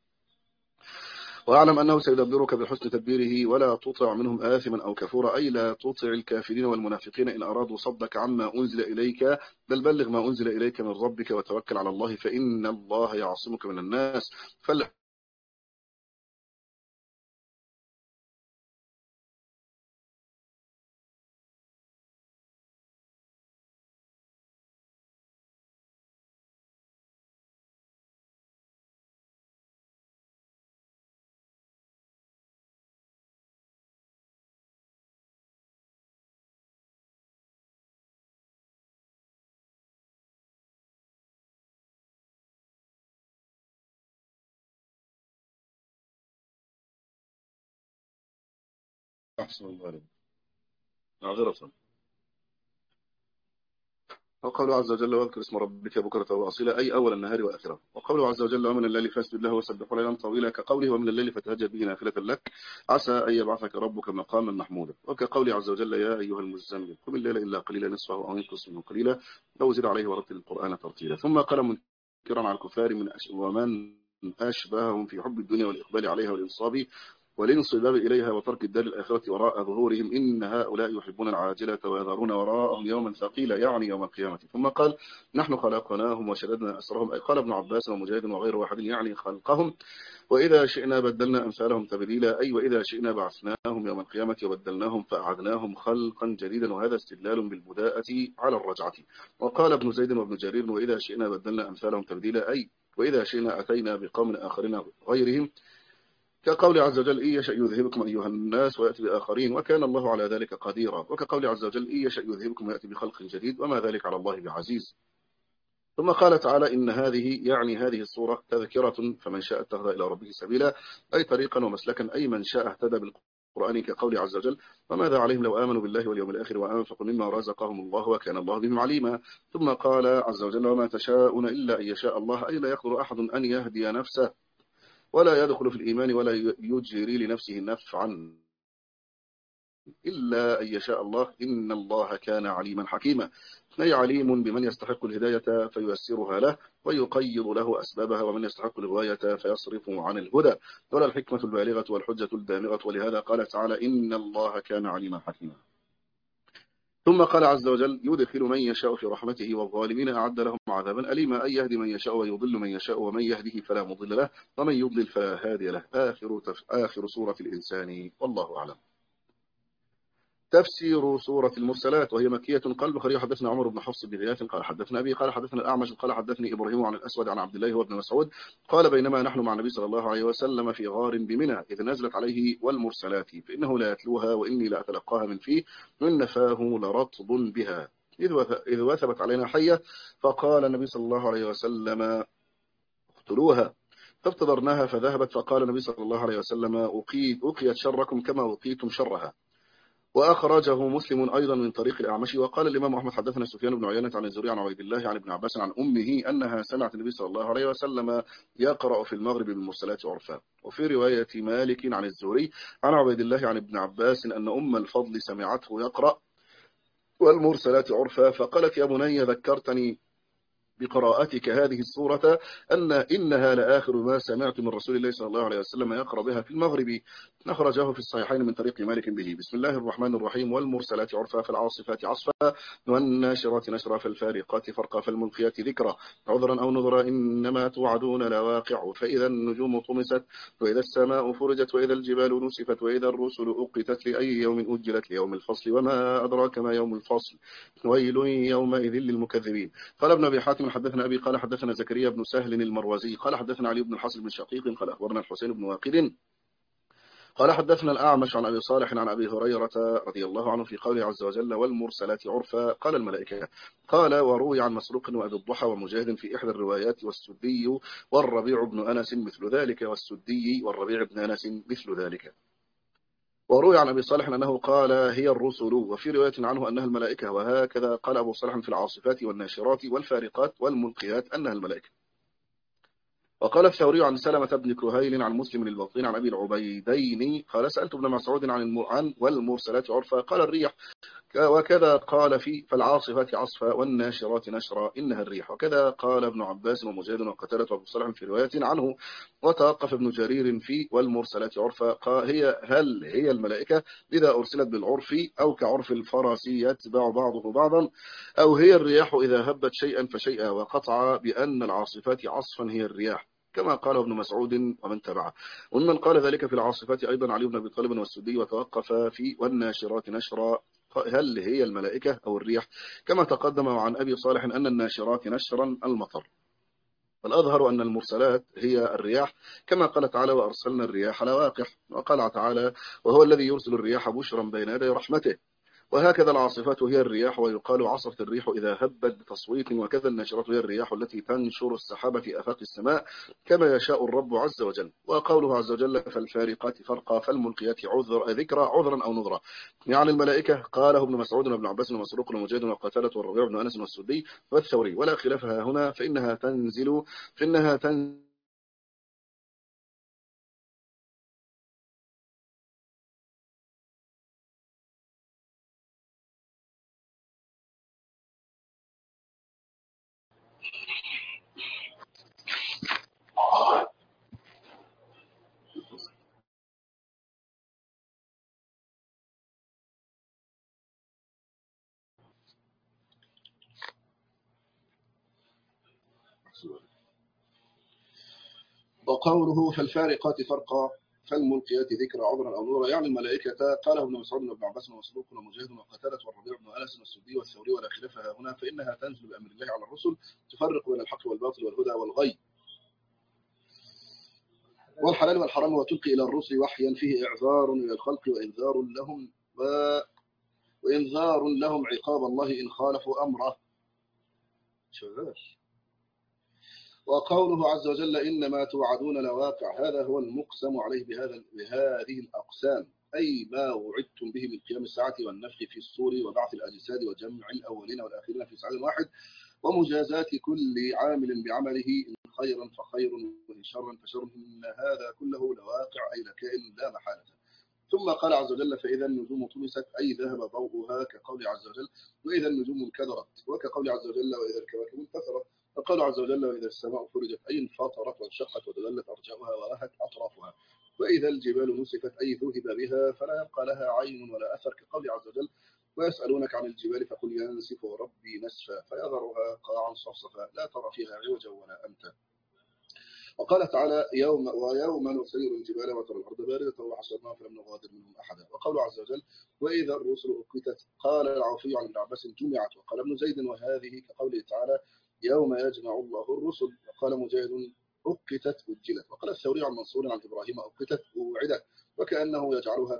وأعلم أنه سيدبرك بحسن تدبيره ولا تطع منهم آثما أو كفورا، أي لا تطع الكافرين والمنافقين إن أرادوا صدك عما أنزل إليك بل بلغ ما أنزل إليك من ربك وتوكل على الله فإن الله يعصمك من الناس. أحسن الله عليك معذرة. وقوله عز وجل واذكر اسم ربك بكرة وأصيلا، أي أول النهار وآخره. وقوله عز وجل ومن الليل فاسجد له وسبح ليلا طويلا، كقوله ومن الليل فتهجد به نافلة لك عسى أن يبعثك ربك مقاما محمودا. وكقوله عز وجل يا أيها المزمل قم الليل إلا قليلا نصفه أو انقص منه قليلا أو زد عليه ورتل القرآن ترتيلا. ثم قال منكرا على الكفار ومن أشبههم في حب الدنيا والإقبال عليها والإنصاب والانصباب إليها وترك الدار الآخرة وراء ظهورهم، إن هؤلاء يحبون العاجلة ويذرون وراءهم يوما ثقيلا، يعني يوم القيامة. ثم قال: نحن خلقناهم وشددنا أسرهم، أي قال ابن عباس ومجاهد وغير واحد يعني خلقهم، وإذا شئنا بدلنا أمثالهم تبديلا، أي وإذا شئنا بعثناهم يوم القيامة وبدلناهم فأعدناهم خلقا جديدا، وهذا استدلال بالبداءة على الرجعة. وقال ابن زيد وابن جرير: وإذا شئنا بدلنا أمثالهم تبديلا، أي وإذا شئنا أتينا بقوم آخرين غيرهم، كقول عز وجل: إن يشأ يذهبكم أيها الناس ويأتي بآخرين وكان الله على ذلك قديرا. وكقول عز وجل: إن يشأ يذهبكم ويأتي بخلق جديد وما ذلك على الله بعزيز. ثم قال تعالى: إن هذه يعني هذه الصورة تذكرة فمن شاء اتخذ إلى ربه سبيلا، أي طريقا ومسلكا، أي من شاء اهتدى بالقرآن، كقول عز وجل: وماذا عليهم لو آمنوا بالله واليوم الآخر وأنفقوا مما رزقهم الله وكان الله بهم عليما. ثم قال عز وجل: وما تشاءون إلا أن يشاء الله، أي لا يقدر أحد أن يهدي نفسه ولا يدخل في الإيمان ولا يجري لنفسه نفعا إلا أن يشاء الله، إن الله كان عليما حكيما، أي عليم بمن يستحق الهداية فييسرها له ويقيض له أسبابها، ومن يستحق الغواية فيصرفه عن الهدى، ولا الحكمة البالغة والحجة الدامغة. ولهذا قال تعالى: إن الله كان عليما حكيما. ثم قال عز وجل: يدخل من يشاء في رحمته والظالمين أعد لهم عذابا أليما، أي يهدي من يشاء ويضل من يشاء، ومن يهده فلا مضل له ومن يضلل فلا هادي له. آخر سورة الإنسان، والله أعلم. تفسير سورة المرسلات، وهي مكية. قال البخاري: حدثنا عمر بن حفص بن غياث قال حدثنا أبي قال حدثنا الأعمش قال حدثني إبراهيم عن الأسود عن عبد الله وابن مسعود قال: بينما نحن مع النبي صلى الله عليه وسلم في غار بمنى إذ نزلت عليه والمرسلات فإنه لا يتلوها وإني لا أتلقاها من فيه وإن فاه لرطب بها إذ وثبت علينا حية، فقال النبي صلى الله عليه وسلم: اقتلوها. فابتدرناها فذهبت، فقال النبي صلى الله عليه وسلم: أقيت شركم كما أقيتم شرها. وأخرجه مسلم أيضا من طريق الأعمش. وقال الإمام أحمد: حدثنا سفيان بن عيينة عن الزهري عن عبيد الله عن ابن عباس عن أمه أنها سمعت النبي صلى الله عليه وسلم يقرأ في المغرب بالمرسلات عرفا. وفي رواية مالك عن الزهري عن عبيد الله عن ابن عباس أن أم الفضل سمعته يقرأ والمرسلات عرفا، فقالت: يا بني ذكرتني بقراءتك هذه السورة إنها لآخر ما سمعت من رسول الله صلى الله عليه وسلم يقرأ بها في المغرب. أخرجه في الصحيحين من طريق مالك به. بسم الله الرحمن الرحيم. والمرسلات عرفا فالعاصفات عصفا والناشرات نشرا فالفارقات فرقا فالملقيات ذكرا عذرا أو نذرا إنما توعدون لواقع. فإذا النجوم طمست وإذا السماء فرجت وإذا الجبال نسفت وإذا الرسل أقتت لأي يوم أجلت ليوم الفصل وما أدراك ما يوم الفصل ويل يومئذ للمكذبين. قال ابن أبي حاتم: حدثنا أبي قال حدثنا زكريا بن سهل المروزي قال حدثنا علي بن الحسن بن شقيق قال أخبرنا الحسين بن واقد قال حدثنا الأعمش عن أبي صالح عن أبي هريرة رضي الله عنه في قوله عز وجل: والمرسلات عرفا. قال الملائكة. قال وروي عن مسروق وأبي الضحى ومجاهد في إحدى الروايات والسدي والربيع بن أنس مثل ذلك، والسدي والربيع بن أنس مثل ذلك. وروي عن أبي صالح أنه قال: هي الرسل، وفي رواية عنه أنها الملائكة. وهكذا قال أبو صالح في العاصفات والناشرات والفارقات والملقيات أنها الملائكة. وقال الثوري عن سلمة بن كهيل عن مسلم البطين عن أبي العبيدين قال: سألت ابن مسعود عن والمرسلات عرفا قال: الريح. وكذا قال في فالعاصفات عصفا والناشرات نشرا إنها الريح. وكذا قال ابن عباس ومجاهد وقتادة وابو صالح في رواية عنه. وتوقف ابن جرير في والمرسلات عرفا قال: هل هي الملائكة إذا أرسلت بالعرف أو كعرف الفرس يتبع بعضه بعضا، أو هي الرياح إذا هبت شيئا فشيئا. وقطع بأن العاصفات عصفا هي الرياح كما قال ابن مسعود ومن تبعه. ومن قال ذلك في العاصفات أيضا علي بن أبي طالب والسدي. وتوقف في والناشرات نشرا هل هي الملائكة أو الريح كما تقدم. عن أبي صالح أن الناشرات نشرا المطر. والأظهر أن المرسلات هي الرياح كما قال تعالى: وأرسلنا الرياح لواقح. وقال تعالى: وهو الذي يرسل الرياح بشرا بين يدي رحمته. وهكذا العاصفات هي الرياح، ويقال عصفت الريح إذا هبت بتصويت. وكذا النشرات هي الرياح التي تنشر السحاب في آفاق السماء كما يشاء الرب عز وجل. وقوله عز وجل: فالفارقات فرقا فالملقيات ذكرى عذرا أو نذرا يعني الملائكة. قاله ابن مسعود وابن عباس ومسروق ومجاهد وقتادة والربيع بن أنس والسدي والثوري. ولا خلافها هنا فإنها وقوله فالفارقات فرقا فالملقيات ذكر عذرا أو نورا يعني الملائكة. قاله ابن مسعود وابن عباس ومسروق ومجاهد وقتادة والربيع بن أنس والسدي والثوري ولا خلاف ها هنا، فإنها تنزل بأمر الله على الرسل تفرق بين الحق والباطل والهدى والغي والحلال والحرام، وتلقي إلى الرسل وحيا فيه إعذار إلى الخلق وإنذار لهم عقاب الله إن خالفوا أمره. شغال. وقوله عز وجل إنما توعدون لواقع، هذا هو المقسم عليه بهذه الأقسام، أي ما وعدتم به من قيام الساعة والنفخ في الصور وبعث الأجساد وجمع الأولين والآخرين في سعيد واحد ومجازات كل عامل بعمله إن خيرا فخير وإن شرا فشر، إن هذا كله لواقع أي لكائن لا محالة. ثم قال عز وجل فإذا النجوم طمست أي ذهب ضوءها كقول عز وجل وإذا النجوم انكدرت، وكقول عز وجل وإذا الكواكب انتثرت، فقال عز وجل وإذا السماء فرجت أي انفطرت وانشقت وتدلت أرجاؤها ووهت أطرافها، وإذا الجبال نسفت أي ذهب بها فلا يبقى لها عين ولا أثر، كقول عز وجل ويسألونك عن الجبال فقل ينسف ربي نسفا فيذرها قاعا صفصفا لا ترى فيها عوجا ولا أمتا. وقال تعالى ويوم نسير الجبال وترى الأرض باردة وحشرناها فلم نغادر منهم أحدا، وقول عز وجل وإذا الرسل أقتت، قال العوفي عن ابن عباس جمعت، وقال ابن زيد وهذه كقوله تعالى يوم يجمع الله الرسل، وقال مجاهد أقتت أجلت، وقال الثوري عن منصور عن إبراهيم أقتت أوعدت، وكأنه يجعلها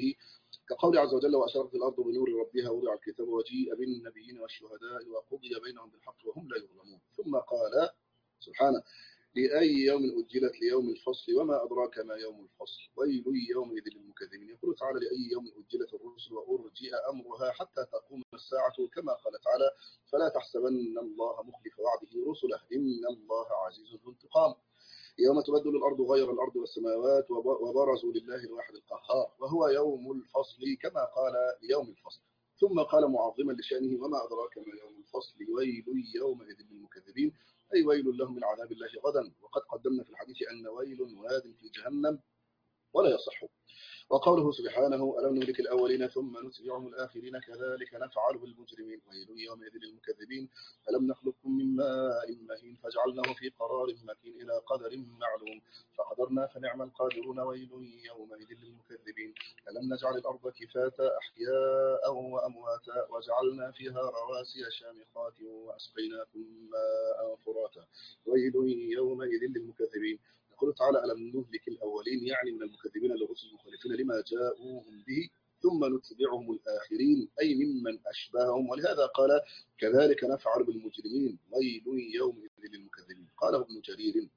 كقول عز وجل وأشرت الأرض بنور ربها وضع الكتاب وجيء بالنبيين والشهداء وقضي بينهم بالحق وهم لا يظلمون. ثم قال سبحانه لأي يوم أجلت ليوم الفصل وما أدراك ما يوم الفصل ويل يومئذ للمكذبين. يقول تعالى لأي يوم أجلت الرسل وأرجئ أمرها حتى تقوم الساعة، كما قال تعالى فلا تحسبن الله مخلف وعده رسله إن الله عزيز ذو انتقام. يوم تبدل الأرض غير الأرض والسماوات وبرزوا لله الواحد القهار وهو يوم الفصل كما قال يوم الفصل. ثم قال معظما لشأنه وما أدراك ما يوم الفصل ويل يومئذ للمكذبين أي ويل لهم من عذاب الله غدا، وقد قدمنا في الحديث أن ويل واد في جهنم ولا يصح. وقوله سبحانه ألم نهلك الأولين ثم نتبعهم الآخرين كذلك نفعل بالمجرمين ويل يومئذ للمكذبين ألم نخلقكم من ماء مهين فجعلناه في قرار مكين إلى قدر معلوم فقدرنا فنعم القادرون ويل يومئذ للمكذبين ألم نجعل الأرض كفاتا أحياء وأمواتا وجعلنا فيها رواسي شامخات وأسقيناكم ماء فراتا ويل يومئذ للمكذبين. يقول تعالى ألم نهلك الأولين يعني من المكذبين للرسل المخالفين لما جاءوهم به ثم نتبعهم الآخرين أي ممن أشبههم، ولهذا قال كذلك نفعل بالمجرمين ويل يومئذ للمكذبين. قاله ابن جرير.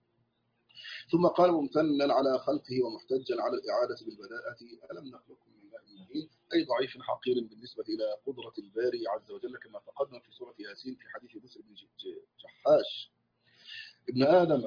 ثم قال ممتنا على خلقه ومحتجا على الإعادة بالبداءة ألم نخلقكم من ماء مهين أي ضعيف حقير بالنسبة إلى قدرة الباري عز وجل كما تقدم في سورة ياسين في حديث بسر بن جحاش ابن آدم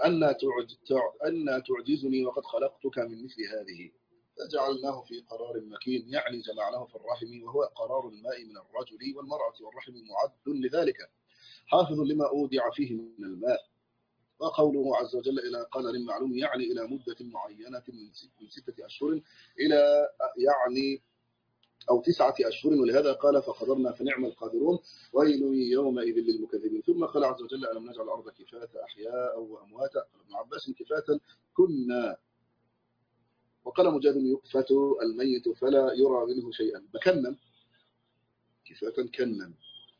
أن تعجزني وقد خلقتك من مثل هذه فجعلناه في قرار مكين يعني جمعناه في الرحم وهو قرار الماء من الرجل والمرأة والرحم معد لذلك حافظ لما أودع فيه من الماء. وقوله عز وجل إلى قدر معلوم يعني إلى مدة معينة من 6 أشهر إلى يعني أو 9 أشهر، ولهذا قال فقدرنا فنعم القادرون ويل يومئذ للمكذبين. ثم قال عز وجل ألم نجعل الأرض كفاتا أحياء وأمواتا قال ابن عباس كفاتا كنا، وقال مجاهد يكفت الميت فلا يرى منه شيئا مكنا كفاتا كنا.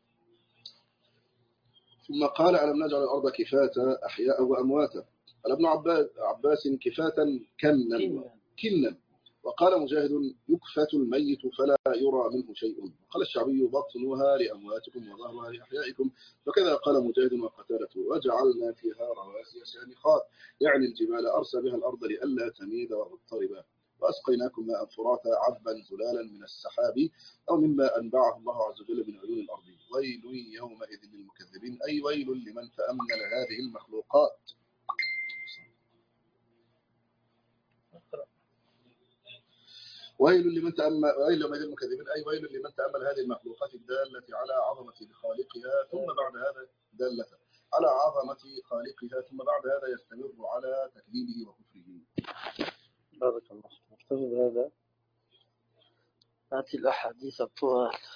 ثم قال ألم نجعل الأرض كفاتا أحياء وأمواتا قال ابن عباس كفاتا كنا. وقال مجاهد يكفت الميت فلا يرى منه شيء. وقال الشعبي بطنها لأمواتكم وظهرها لأحيائكم، وكذا قال مجاهد وقتادة وجعلنا فيها رواسي شامخات يعني الجبال أرسى بها الأرض لئلا تميد وتضطربا وأسقيناكم ماء فراتا عذبا زلالا من السحاب أو مما أنبعه الله عز وجل من عيون الأرض ويل يومئذ للمكذبين أي ويل لمن تأمل هذه المخلوقات. ويل لمن تأمل ويل يومئذ للمكذبين أي ويل لمن تأمل هذه المخلوقات الدالة على عظمة خالقها ثم بعد هذا دالة على عظمة خالقها ثم بعد هذا يستمر على تكذيبه وكفره. بارك الله فيك. نكتفي بهذا. نأتي الأحاديث الطوال.